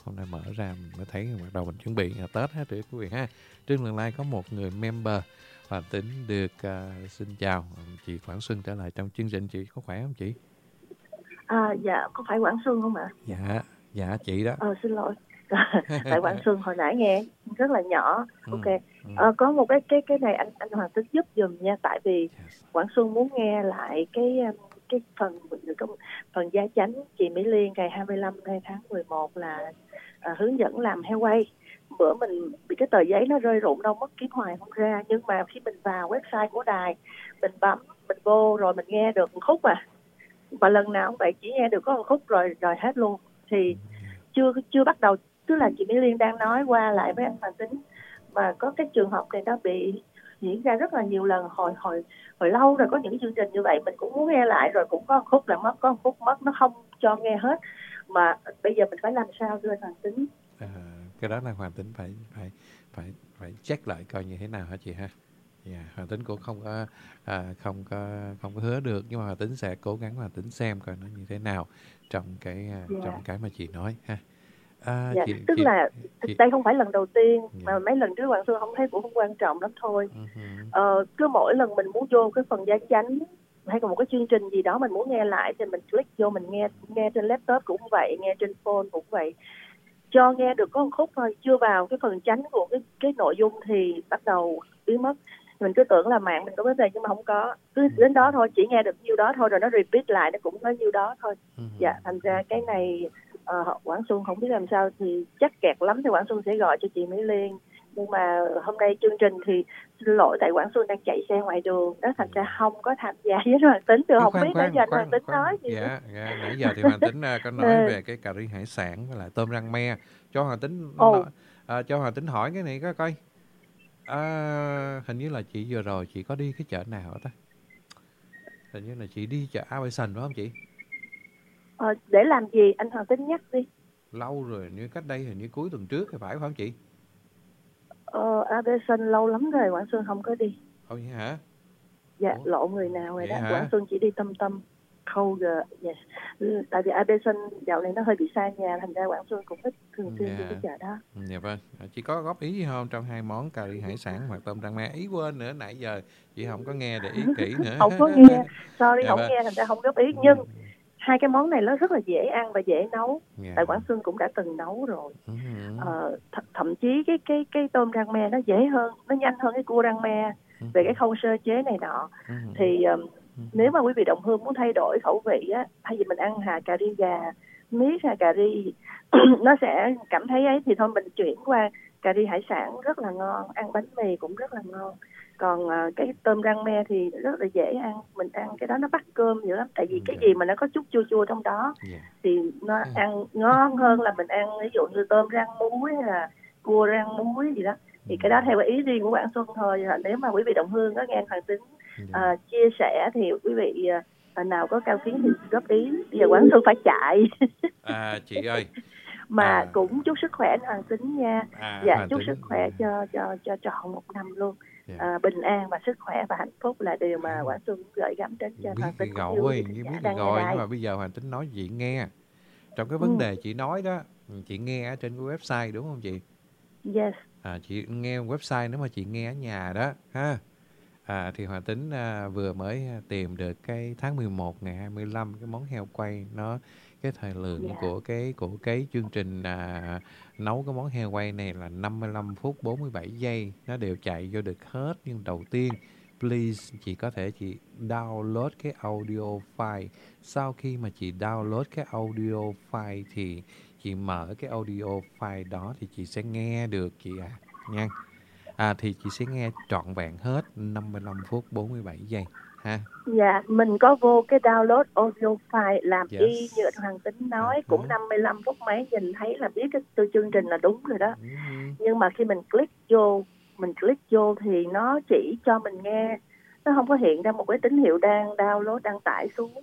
Hôm nay mở ra mình mới thấy bắt đầu mình chuẩn bị Tết hết rồi quý vị ha. Trên lần này có một người member Hoàng Tính được xin chào chị Quảng Xuân trở lại trong chương trình. Chị có khỏe không chị? Dạ, có phải Quảng Xuân không ạ? Dạ chị đó. Xin lỗi. Tại Quảng Xuân hồi nãy nghe rất là nhỏ. Ok. Có một cái này anh Hoàng Tính giúp giùm nha, tại vì Quảng Xuân muốn nghe lại cái phần gia chánh chị Mỹ Liên ngày 25 tháng 11 là hướng dẫn làm heo quay. Bữa mình bị cái tờ giấy nó rơi rụng đâu mất kiếm hoài không ra, nhưng mà khi mình vào website của đài, mình bấm, mình vô rồi mình nghe được một khúc và lần nào cũng vậy, chỉ nghe được có một khúc rồi hết luôn. Thì chưa bắt đầu, tức là chị Mỹ Liên đang nói qua lại với anh Hoàng Tính, mà có cái trường hợp này nó bị diễn ra rất là nhiều lần, hồi lâu rồi có những chương trình như vậy mình cũng muốn nghe lại, rồi cũng có một khúc là mất, có một khúc mất, nó không cho nghe hết, mà bây giờ mình phải làm sao đưa anh Hoàng Tính? Cái đó là Hoàng Tính phải check lại coi như thế nào hả chị ha? Hoàng Tính cũng không có hứa được, nhưng mà Hoàng Tính sẽ cố gắng Hoàng Tính xem coi nó như thế nào trong cái mà chị nói ha. Đây không phải lần đầu tiên, mà mấy lần trước Hoàng Xuân không thấy cũng không quan trọng lắm thôi. Cứ mỗi lần mình muốn vô cái phần gia chánh hay còn một cái chương trình gì đó mình muốn nghe lại thì mình click vô, mình nghe trên laptop cũng vậy, nghe trên phone cũng vậy, cho nghe được có một khúc thôi, chưa vào cái phần chánh của cái nội dung thì bắt đầu biến mất. Mình cứ tưởng là mạng mình có vấn đề nhưng mà không có, cứ đến đó thôi, chỉ nghe được nhiêu đó thôi, rồi nó repeat lại nó cũng có nhiêu đó thôi. Thành ra cái này Quảng Xuân không biết làm sao, thì chắc kẹt lắm thì Quảng Xuân sẽ gọi cho chị Mỹ Liên, nhưng mà hôm nay chương trình thì xin lỗi tại Quảng Xuân đang chạy xe ngoài đường đó, thành ra không có tham gia với Hoàng Tính được. Không biết nãy giờ Hoàng Tính nói gì. Nãy giờ thì Hoàng Tính có nói về cái cà ri hải sản với lại tôm rang me, cho Hoàng Tính cho Hoàng Tính hỏi cái này coi. Hình như là chị vừa rồi chị có đi cái chợ nào ta? Hình như là chị đi chợ Albertson phải không chị? Để làm gì anh Hoàng Tính nhắc đi. Lâu rồi, như cách đây hình như cuối tuần trước thì phải không chị? Albertson lâu lắm rồi Quảng Xuân không có đi. Vậy hả? Dạ. Lộ người nào rồi đó. Quảng Xuân chỉ đi Tâm Khâu giờ. Yes. Tại vì Albertson dạo này nó hơi bị xa nhà, thành ra Quảng Xuân cũng ít thường xuyên đi cái chợ đó. Dạ vâng. Chị có góp ý gì không trong hai món cà ri hải sản hoặc tôm rang me? Ý quên nữa, nãy giờ chị không có nghe để ý kỹ nữa. Không có nghe, sorry, không nghe, thành ra không góp ý. Nhưng hai cái món này nó rất là dễ ăn và dễ nấu. Tại Quảng Xuân cũng đã từng nấu rồi. Thậm chí cái tôm rang me nó dễ hơn, nó nhanh hơn cái cua rang me về cái khâu sơ chế này nọ. Thì nếu mà quý vị đồng hương muốn thay đổi khẩu vị á, thay vì mình ăn cà ri gà miết hay cà ri nó sẽ cảm thấy ấy, thì thôi mình chuyển qua cà ri hải sản rất là ngon, ăn bánh mì cũng rất là ngon. Còn cái tôm rang me thì rất là dễ ăn, mình ăn cái đó nó bắt cơm dữ lắm, tại vì cái gì mà nó có chút chua chua trong đó thì nó ăn ngon hơn là mình ăn ví dụ như tôm rang muối hay là cua rang muối gì đó. Thì cái đó theo ý riêng của Quảng Xuân thôi. Nếu mà quý vị đồng hương có nghe Hoàng Tính chia sẻ thì quý vị nào có cao kiến thì góp ý. Bây giờ Quảng Xuân phải chạy. Chị ơi. Mà cũng chúc sức khỏe anh Hoàng Tính nha. Chúc sức khỏe cho trọn một năm luôn. Bình an và sức khỏe và hạnh phúc là điều mà Quảng Xuân gửi gắm đến cho Hoàng Tính. Biết nhưng mà bây giờ Hoàng Tính nói chị nghe. Trong cái vấn đề chị nói đó, chị nghe ở trên cái website đúng không chị? Yes. Chị nghe website, nếu mà chị nghe ở nhà đó ha. Thì Hoàng Tính vừa mới tìm được cái tháng 11 ngày 25 cái món heo quay, nó cái thời lượng của cái chương trình nấu cái món heo quay này là 55 phút 47 giây, nó đều chạy vô được hết. Nhưng đầu tiên please chị có thể chị download cái audio file. Sau khi mà chị download cái audio file thì chị mở cái audio file đó thì chị sẽ nghe được chị nha. Thì chị sẽ nghe trọn vẹn hết 55 phút 47 giây ha. Dạ, mình có vô cái download audio file làm y như Hoàng Tính nói, cũng 55 phút mấy, nhìn thấy là biết cái chương trình là đúng rồi đó. Nhưng mà khi mình click vô thì nó chỉ cho mình nghe, nó không có hiện ra một cái tín hiệu đang download, đăng tải xuống.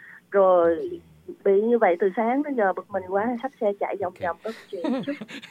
Rồi bị như vậy từ sáng đến giờ bực mình quá, xách xe chạy vòng vòng có chuyện chút.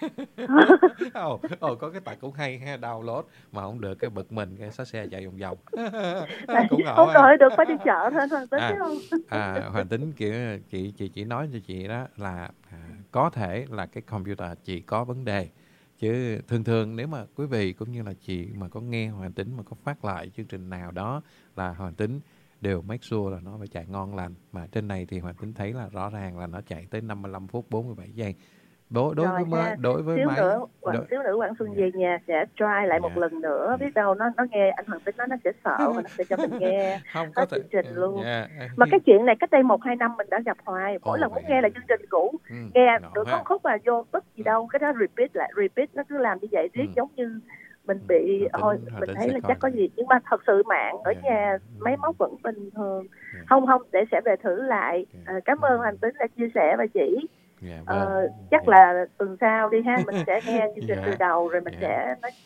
Có cái tật cũng hay ha, download mà không được cái bực mình, cái xách xe chạy vòng vòng. Cũng không đợi được, phải đi chợ thôi Hoàng Tính không? Hoàng Tính kiểu chị nói cho chị đó là có thể là cái computer chị có vấn đề. Chứ thường nếu mà quý vị cũng như là chị mà có nghe Hoàng Tính mà có phát lại chương trình nào đó là Hoàng Tính đều make sure là nó phải chạy ngon lành. Mà trên này thì Hoàng Tính thấy là rõ ràng là nó chạy tới 55 phút 47 giây. Đối với máy xíu nữa Quảng Xuân về nhà sẽ try lại một lần nữa, biết đâu nó nghe anh Hoàng Tính nó sẽ sợ và nó sẽ cho mình nghe hết chương trình luôn. Mà cái chuyện này cách đây 1-2 năm mình đã gặp hoài, mỗi lần muốn nghe là chương trình cũ, nghe được có khúc mà vô tức gì đâu, cái đó repeat nó cứ làm như vậy riết, giống như mình bị mình thấy là chắc có gì, nhưng mà thật sự mạng ở nhà máy móc vẫn bình thường. Không để sẽ về thử lại. Cảm ơn Hoàng Tính đã chia sẻ và chỉ. Chắc là tuần sau đi ha, mình sẽ nghe chương trình từ đầu rồi mình sẽ nói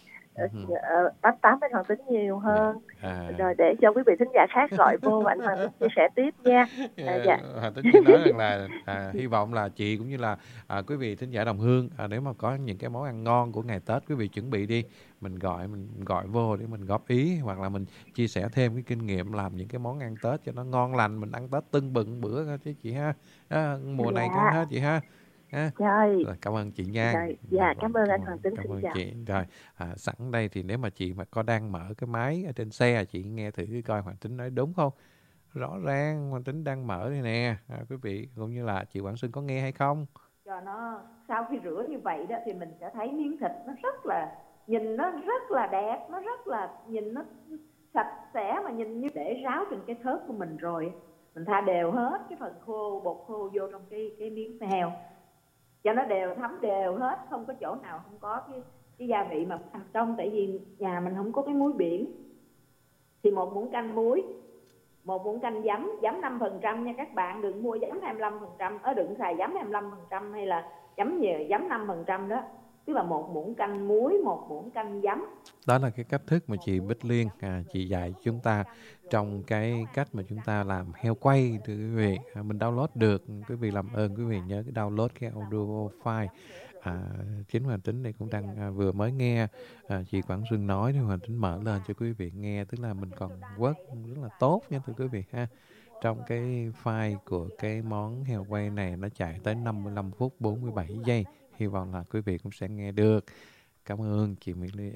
tám với Hoàng Tính nhiều hơn, rồi để cho quý vị thính giả khác gọi vô và anh Hoàng Tính chia sẻ tiếp nha. Hoàng Tính chỉ nói rằng là hy vọng là chị cũng như là quý vị thính giả đồng hương, nếu mà có những cái món ăn ngon của ngày Tết quý vị chuẩn bị đi, mình gọi vô để mình góp ý, hoặc là mình chia sẻ thêm cái kinh nghiệm làm những cái món ăn Tết cho nó ngon lành, mình ăn Tết tưng bừng bữa chứ chị ha. Mùa này có ha chị ha. Rồi, cảm ơn chị nha. Cảm ơn anh Hoàng Tính. Cảm ơn chị. Rồi, sẵn đây thì nếu mà chị mà có đang mở cái máy ở trên xe, chị nghe thử coi Hoàng Tính nói đúng không? Rõ ràng Hoàng Tính đang mở đây nè, quý vị cũng như là chị Quảng Xuân có nghe hay không? Cho nó sau khi rửa như vậy đó thì mình sẽ thấy miếng thịt nó rất là, nhìn nó rất là đẹp, nó rất là, nhìn nó sạch sẽ, mà nhìn như để ráo trên cái thớt của mình rồi mình tha đều hết cái phần khô, bột khô vô trong cái miếng heo cho nó đều, thấm đều hết, không có chỗ nào không có cái gia vị mà trong. Tại vì nhà mình không có cái muối biển thì 1 muỗng canh muối, 1 muỗng canh giấm 5% nha các bạn, đừng mua giấm 25%, đừng xài giấm 25% hay là giấm 5% đó, tức là 1 muỗng canh muối, 1 muỗng canh giấm. Đó là cái cách thức mà chị Bích Liên chị dạy chúng ta trong cái cách mà chúng ta làm heo quay. Thưa quý vị, mình download được, quý vị làm ơn quý vị nhớ cái download cái audio file. Chính Hoàng Tính này cũng đang vừa mới nghe chị Quảng Xuân nói thì Hoàng Tính mở lên cho quý vị nghe, tức là mình còn work rất là tốt nha thưa quý vị ha. Trong cái file của cái món heo quay này nó chạy tới 55 phút 47 giây. Hy vọng là quý vị cũng sẽ nghe được. Cảm ơn chị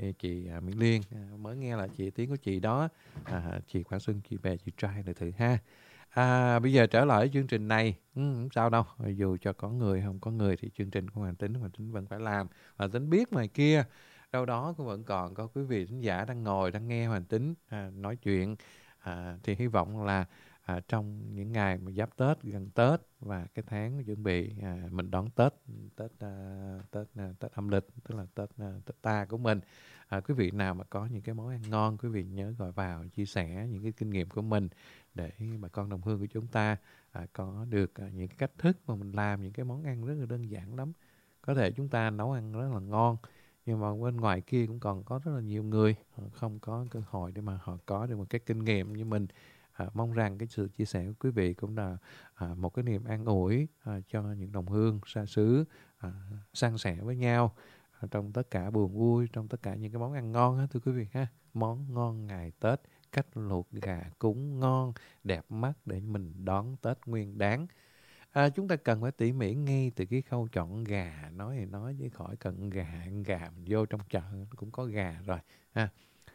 Mỹ Liên. Mới nghe là tiếng của chị đó. Chị Quảng Xuân, chị về chị try lại thử ha. Bây giờ trở lại chương trình này, không sao đâu. Dù cho có người không có người thì chương trình của Hoàng Tính vẫn phải làm. Hoàng Tính biết ngoài kia đâu đó cũng vẫn còn có quý vị thính giả đang ngồi đang nghe Hoàng Tính nói chuyện. Thì hy vọng là trong những ngày mà giáp Tết, gần Tết và cái tháng chuẩn bị mình đón Tết âm lịch, tức là Tết ta của mình, quý vị nào mà có những cái món ăn ngon, quý vị nhớ gọi vào chia sẻ những cái kinh nghiệm của mình để bà con đồng hương của chúng ta có được những cái cách thức mà mình làm những cái món ăn rất là đơn giản lắm. Có thể chúng ta nấu ăn rất là ngon, nhưng mà bên ngoài kia cũng còn có rất là nhiều người không có cơ hội để mà họ có được một cái kinh nghiệm như mình. Mong rằng cái sự chia sẻ của quý vị cũng là một cái niềm an ủi cho những đồng hương xa xứ, san sẻ với nhau trong tất cả buồn vui, trong tất cả những cái món ăn ngon hết thưa quý vị ha. Món ngon ngày Tết, cách luộc gà cúng ngon, đẹp mắt để mình đón Tết Nguyên Đán. Chúng ta cần phải tỉ mỉ ngay từ cái khâu chọn gà, nói thì nói chứ khỏi cần gà mình vô trong chợ cũng có gà rồi ha.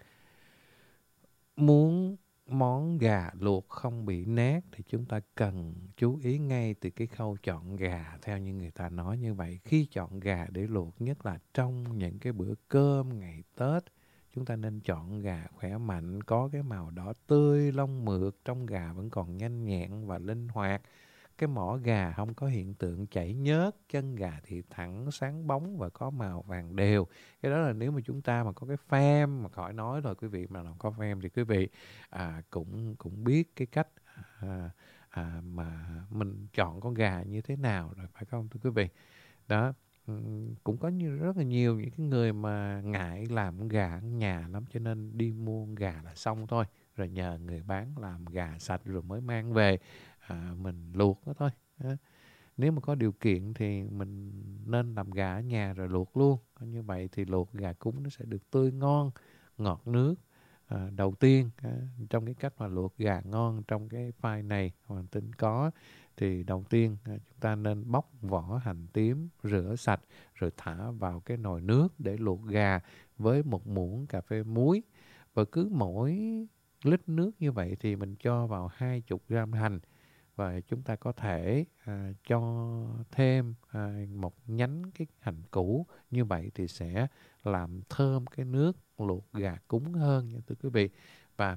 Muốn món gà luộc không bị nát thì chúng ta cần chú ý ngay từ cái khâu chọn gà. Theo như người ta nói như vậy, khi chọn gà để luộc, nhất là trong những cái bữa cơm ngày Tết, chúng ta nên chọn gà khỏe mạnh, có cái màu đỏ tươi, lông mượt, trong gà vẫn còn nhanh nhẹn và linh hoạt. Cái mỏ gà không có hiện tượng chảy nhớt, chân gà thì thẳng, sáng bóng và có màu vàng đều. Cái đó là nếu mà chúng ta mà có cái pham, mà khỏi nói rồi quý vị, mà làm có pham thì quý vị cũng biết cái cách mà mình chọn con gà như thế nào rồi, phải không thưa quý vị? Đó, cũng có rất là nhiều những cái người mà ngại làm con gà ở nhà lắm, cho nên đi mua con gà là xong thôi, rồi nhờ người bán làm gà sạch rồi mới mang về mình luộc đó thôi. Nếu mà có điều kiện thì mình nên làm gà ở nhà rồi luộc luôn. Như vậy thì luộc gà cúng nó sẽ được tươi ngon, ngọt nước. Đầu tiên trong cái cách mà luộc gà ngon trong cái file này Hoàng Tính có thì đầu tiên chúng ta nên bóc vỏ hành tím, rửa sạch rồi thả vào cái nồi nước để luộc gà với 1 muỗng cà phê muối. Và cứ mỗi lít nước như vậy thì mình cho vào 20 gram hành. Và chúng ta có thể cho thêm 1 nhánh cái hành củ. Như vậy thì sẽ làm thơm cái nước luộc gà cúng hơn nha thưa quý vị. Và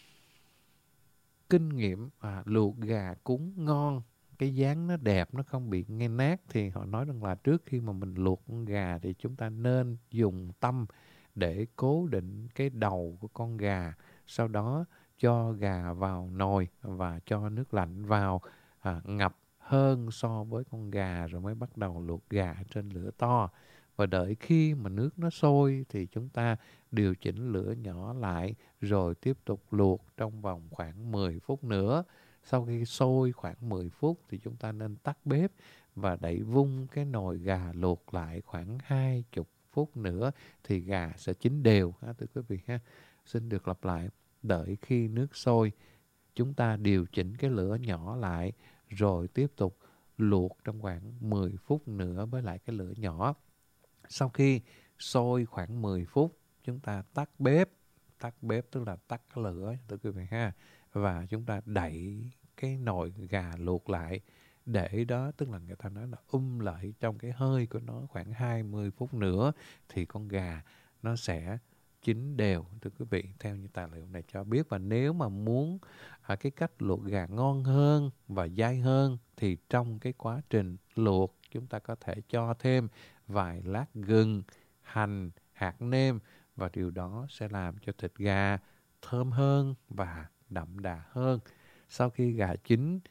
kinh nghiệm luộc gà cúng ngon, cái dáng nó đẹp, nó không bị ngay nát, thì họ nói rằng là trước khi mà mình luộc con gà thì chúng ta nên dùng tăm để cố định cái đầu của con gà. Sau đó cho gà vào nồi và cho nước lạnh vào ngập hơn so với con gà, rồi mới bắt đầu luộc gà trên lửa to. Và đợi khi mà nước nó sôi thì chúng ta điều chỉnh lửa nhỏ lại rồi tiếp tục luộc trong vòng khoảng 10 phút nữa. Sau khi sôi khoảng 10 phút thì chúng ta nên tắt bếp và đậy vung cái nồi gà luộc lại khoảng 20 phút nữa thì gà sẽ chín đều thưa quý vị ha. Xin được lặp lại, đợi khi nước sôi chúng ta điều chỉnh cái lửa nhỏ lại rồi tiếp tục luộc trong khoảng 10 phút nữa với lại cái lửa nhỏ. Sau khi sôi khoảng 10 phút chúng ta tắt bếp tức là tắt cái lửa thưa quý vị ha, và chúng ta đậy cái nồi gà luộc lại để đó, tức là người ta nói là lại trong cái hơi của nó khoảng 20 phút nữa thì con gà nó sẽ chín đều thưa quý vị, theo như tài liệu này cho biết. Và nếu mà muốn cái cách luộc gà ngon hơn và dai hơn thì trong cái quá trình luộc chúng ta có thể cho thêm vài lát gừng, hành, hạt nêm, và điều đó sẽ làm cho thịt gà thơm hơn và đậm đà hơn. Sau khi gà chín,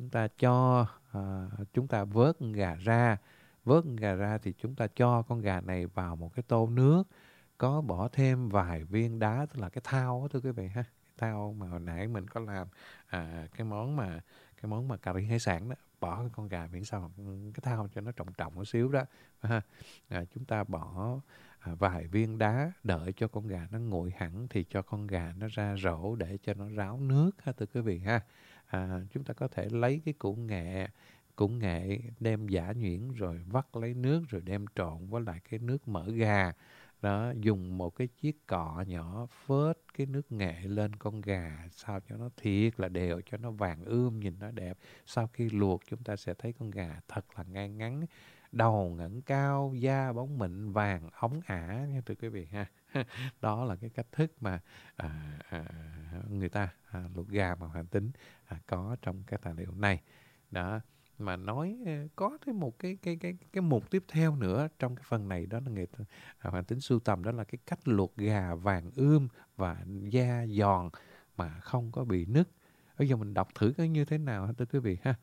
chúng ta vớt gà ra. Vớt gà ra thì chúng ta cho con gà này vào một cái tô nước, có bỏ thêm vài viên đá, tức là cái thau đó, thưa quý vị ha. Cái thau mà hồi nãy mình có làm cái món mà cà ri hải sản đó, bỏ cái con gà miễn sao cái thau cho nó trọng một xíu đó ha. Chúng ta bỏ vài viên đá, đợi cho con gà nó nguội hẳn thì cho con gà nó ra rổ để cho nó ráo nước ha thưa quý vị ha. Chúng ta có thể lấy cái củ nghệ đem giã nhuyễn rồi vắt lấy nước rồi đem trộn với lại cái nước mỡ gà đó, dùng một cái chiếc cọ nhỏ phết cái nước nghệ lên con gà sao cho nó thiệt là đều, cho nó vàng ươm nhìn nó đẹp. Sau khi luộc chúng ta sẽ thấy con gà thật là ngay ngắn, đầu ngẩng cao, da bóng mịn, vàng óng ả nha thưa quý vị ha. Đó là cái cách thức mà người ta luộc gà bằng hành tính có trong cái tài liệu này đó. Mà nói có thêm một cái mục tiếp theo nữa trong cái phần này, đó là người hành tính sưu tầm, đó là cái cách luộc gà vàng ươm và da giòn mà không có bị nứt. Bây giờ mình đọc thử cái như thế nào thưa quý vị ha.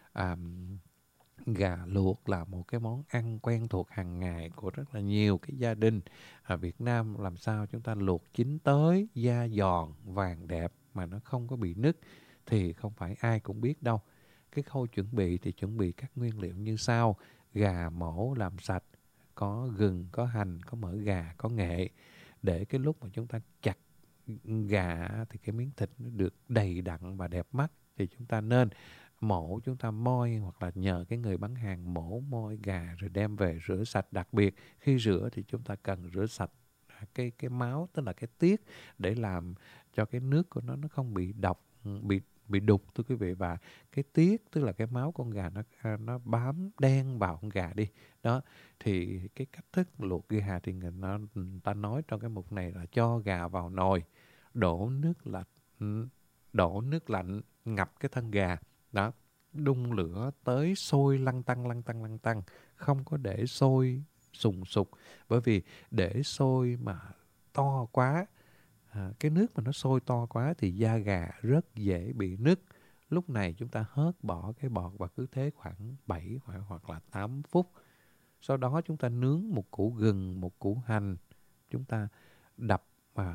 Gà luộc là một cái món ăn quen thuộc hàng ngày của rất là nhiều cái gia đình Việt Nam. Làm sao chúng ta luộc chín tới, da giòn, vàng đẹp mà nó không có bị nứt thì không phải ai cũng biết đâu. Cái khâu chuẩn bị thì chuẩn bị các nguyên liệu như sau. Gà mổ làm sạch, có gừng, có hành, có mỡ gà, có nghệ. Để cái lúc mà chúng ta chặt gà thì cái miếng thịt nó được đầy đặn và đẹp mắt, thì chúng ta nên mổ, chúng ta moi hoặc là nhờ cái người bán hàng mổ moi gà rồi đem về rửa sạch. Đặc biệt khi rửa thì chúng ta cần rửa sạch cái máu, tức là cái tiết, để làm cho cái nước của nó không bị bị đục thưa quý vị. Và cái tiết tức là cái máu con gà nó bám đen vào con gà đi đó. Thì cái cách thức luộc gà thì người ta nói trong cái mục này là cho gà vào nồi, đổ nước lạnh ngập cái thân gà đó, đun lửa tới sôi lăn tăn, không có để sôi sùng sục, bởi vì để sôi mà to quá, cái nước mà nó sôi to quá thì da gà rất dễ bị nứt. Lúc này chúng ta hớt bỏ cái bọt và cứ thế khoảng 7 hoặc là 8 phút. Sau đó chúng ta nướng một củ gừng, một củ hành, chúng ta đập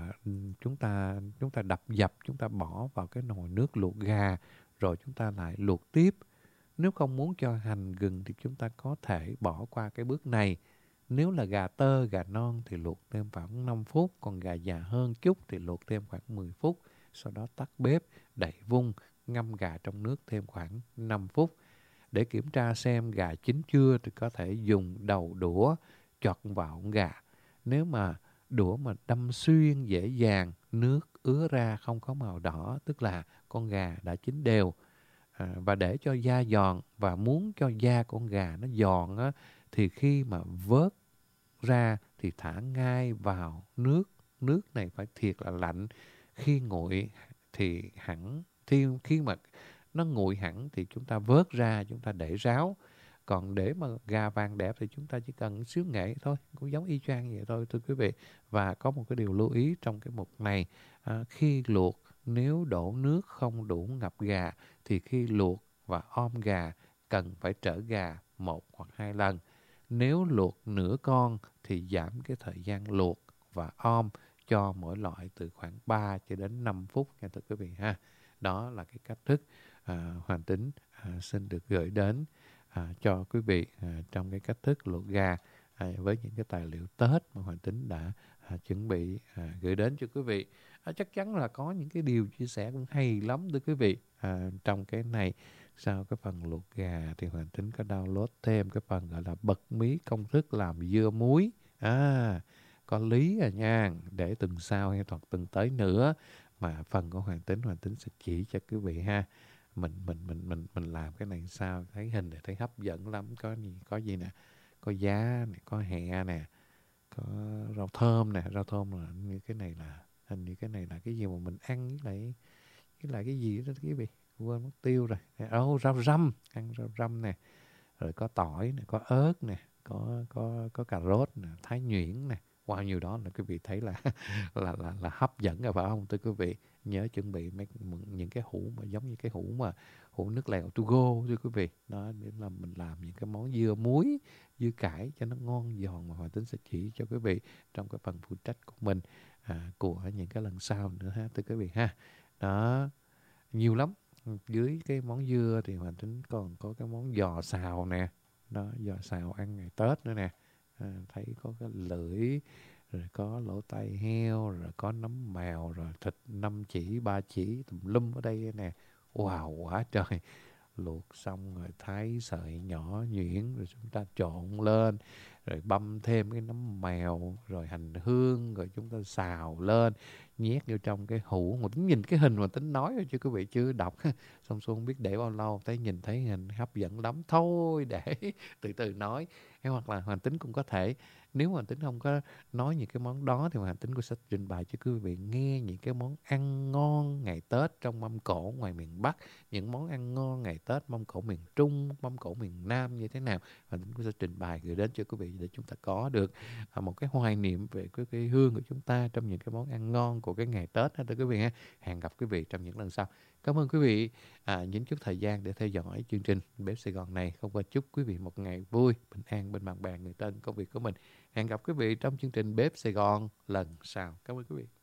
dập, chúng ta bỏ vào cái nồi nước luộc gà, rồi chúng ta lại luộc tiếp. Nếu không muốn cho hành gừng thì chúng ta có thể bỏ qua cái bước này. Nếu là gà tơ, gà non thì luộc thêm khoảng 5 phút, còn gà già hơn chút thì luộc thêm khoảng 10 phút. Sau đó tắt bếp, đậy vung, ngâm gà trong nước thêm khoảng 5 phút. Để kiểm tra xem gà chín chưa thì có thể dùng đầu đũa chọt vào con gà. Nếu mà đũa mà đâm xuyên dễ dàng, nước ứa ra không có màu đỏ, tức là con gà đã chín đều. Và để cho da giòn và muốn cho da con gà nó giòn á, thì khi mà vớt ra thì thả ngay vào nước. Nước này phải thiệt là lạnh. Khi nguội thì hẳn, khi mà nó nguội hẳn thì chúng ta vớt ra, chúng ta để ráo. Còn để mà gà vàng đẹp thì chúng ta chỉ cần xíu nghệ thôi, cũng giống y chang vậy thôi thưa quý vị. Và có một cái điều lưu ý trong cái mục này, khi luộc nếu đổ nước không đủ ngập gà thì khi luộc và om gà cần phải trở gà 1 hoặc 2 lần. Nếu luộc nửa con thì giảm cái thời gian luộc và om cho mỗi loại từ khoảng 3 cho đến 5 phút nha thưa quý vị ha. Đó là cái cách thức Hoàng Tính xin được gửi đến cho quý vị trong cái cách thức luộc gà với những cái tài liệu Tết mà Hoàng Tính đã chuẩn bị gửi đến cho quý vị. Chắc chắn là có những cái điều chia sẻ cũng hay lắm thưa quý vị. Trong cái này, sau cái phần luộc gà thì Hoàng Tính có download thêm cái phần gọi là bật mí công thức làm dưa muối. Có lý nha, để tuần sau hay hoặc tuần tới nữa mà phần của Hoàng Tính sẽ chỉ cho quý vị ha. Mình làm cái này sao, thấy hình này thấy hấp dẫn lắm. Có gì nè, có giá này, có hẹ nè, có rau thơm nè. Rau thơm là như cái này là hình như cái này là cái gì mà mình ăn với lại cái gì đó quý vị, quên mất tiêu rồi. Rau răm, ăn rau răm nè, rồi có tỏi nè, có ớt nè, có cà rốt nè, thái nhuyễn nè. Wow, nhiều đó là quý vị thấy là hấp dẫn rồi phải không thưa quý vị? Nhớ chuẩn bị những cái hũ mà giống như cái hũ nước lèo to go thưa quý vị. Đó để là mình làm những cái món dưa muối, dưa cải cho nó ngon giòn mà Hoàng Tính sẽ chỉ cho quý vị trong cái phần phụ trách của mình của những cái lần sau nữa ha thưa quý vị ha. Đó, nhiều lắm. Dưới cái món dưa thì Hoàng Tính còn có cái món giò xào nè. Đó, giò xào ăn ngày Tết nữa nè. Thấy có cái lưỡi, rồi có lỗ tai heo, rồi có nấm mèo, rồi thịt 5 chỉ, 3 chỉ, tùm lum ở đây nè. Wow, quá trời. Luộc xong rồi thái sợi nhỏ nhuyễn, rồi chúng ta trộn lên, rồi băm thêm cái nấm mèo, rồi hành hương, rồi chúng ta xào lên, nhét vô trong cái hũ. Một tính nhìn cái hình mà Tính nói rồi chứ quý vị chưa đọc. Xong xuông không biết để bao lâu, nhìn thấy hình hấp dẫn lắm. Thôi để từ từ nói. Hay hoặc là Hoàng Tính cũng có thể, nếu Hoàng Tính không có nói những cái món đó thì Hoàng Tính cũng sẽ trình bày cho quý vị nghe những cái món ăn ngon ngày Tết trong mâm cỗ ngoài miền Bắc, những món ăn ngon ngày Tết mâm cỗ miền Trung, mâm cỗ miền Nam như thế nào. Hoàng Tính cũng sẽ trình bày gửi đến cho quý vị để chúng ta có được một cái hoài niệm về cái hương của chúng ta trong những cái món ăn ngon của cái ngày Tết ha thưa quý vị ha. Hẹn gặp quý vị trong những lần sau. Cảm ơn quý vị những chút thời gian để theo dõi chương trình Bếp Sài Gòn này. Không quên chúc quý vị một ngày vui, bình an bên bạn bè, người thân, công việc của mình. Hẹn gặp quý vị trong chương trình Bếp Sài Gòn lần sau. Cảm ơn quý vị.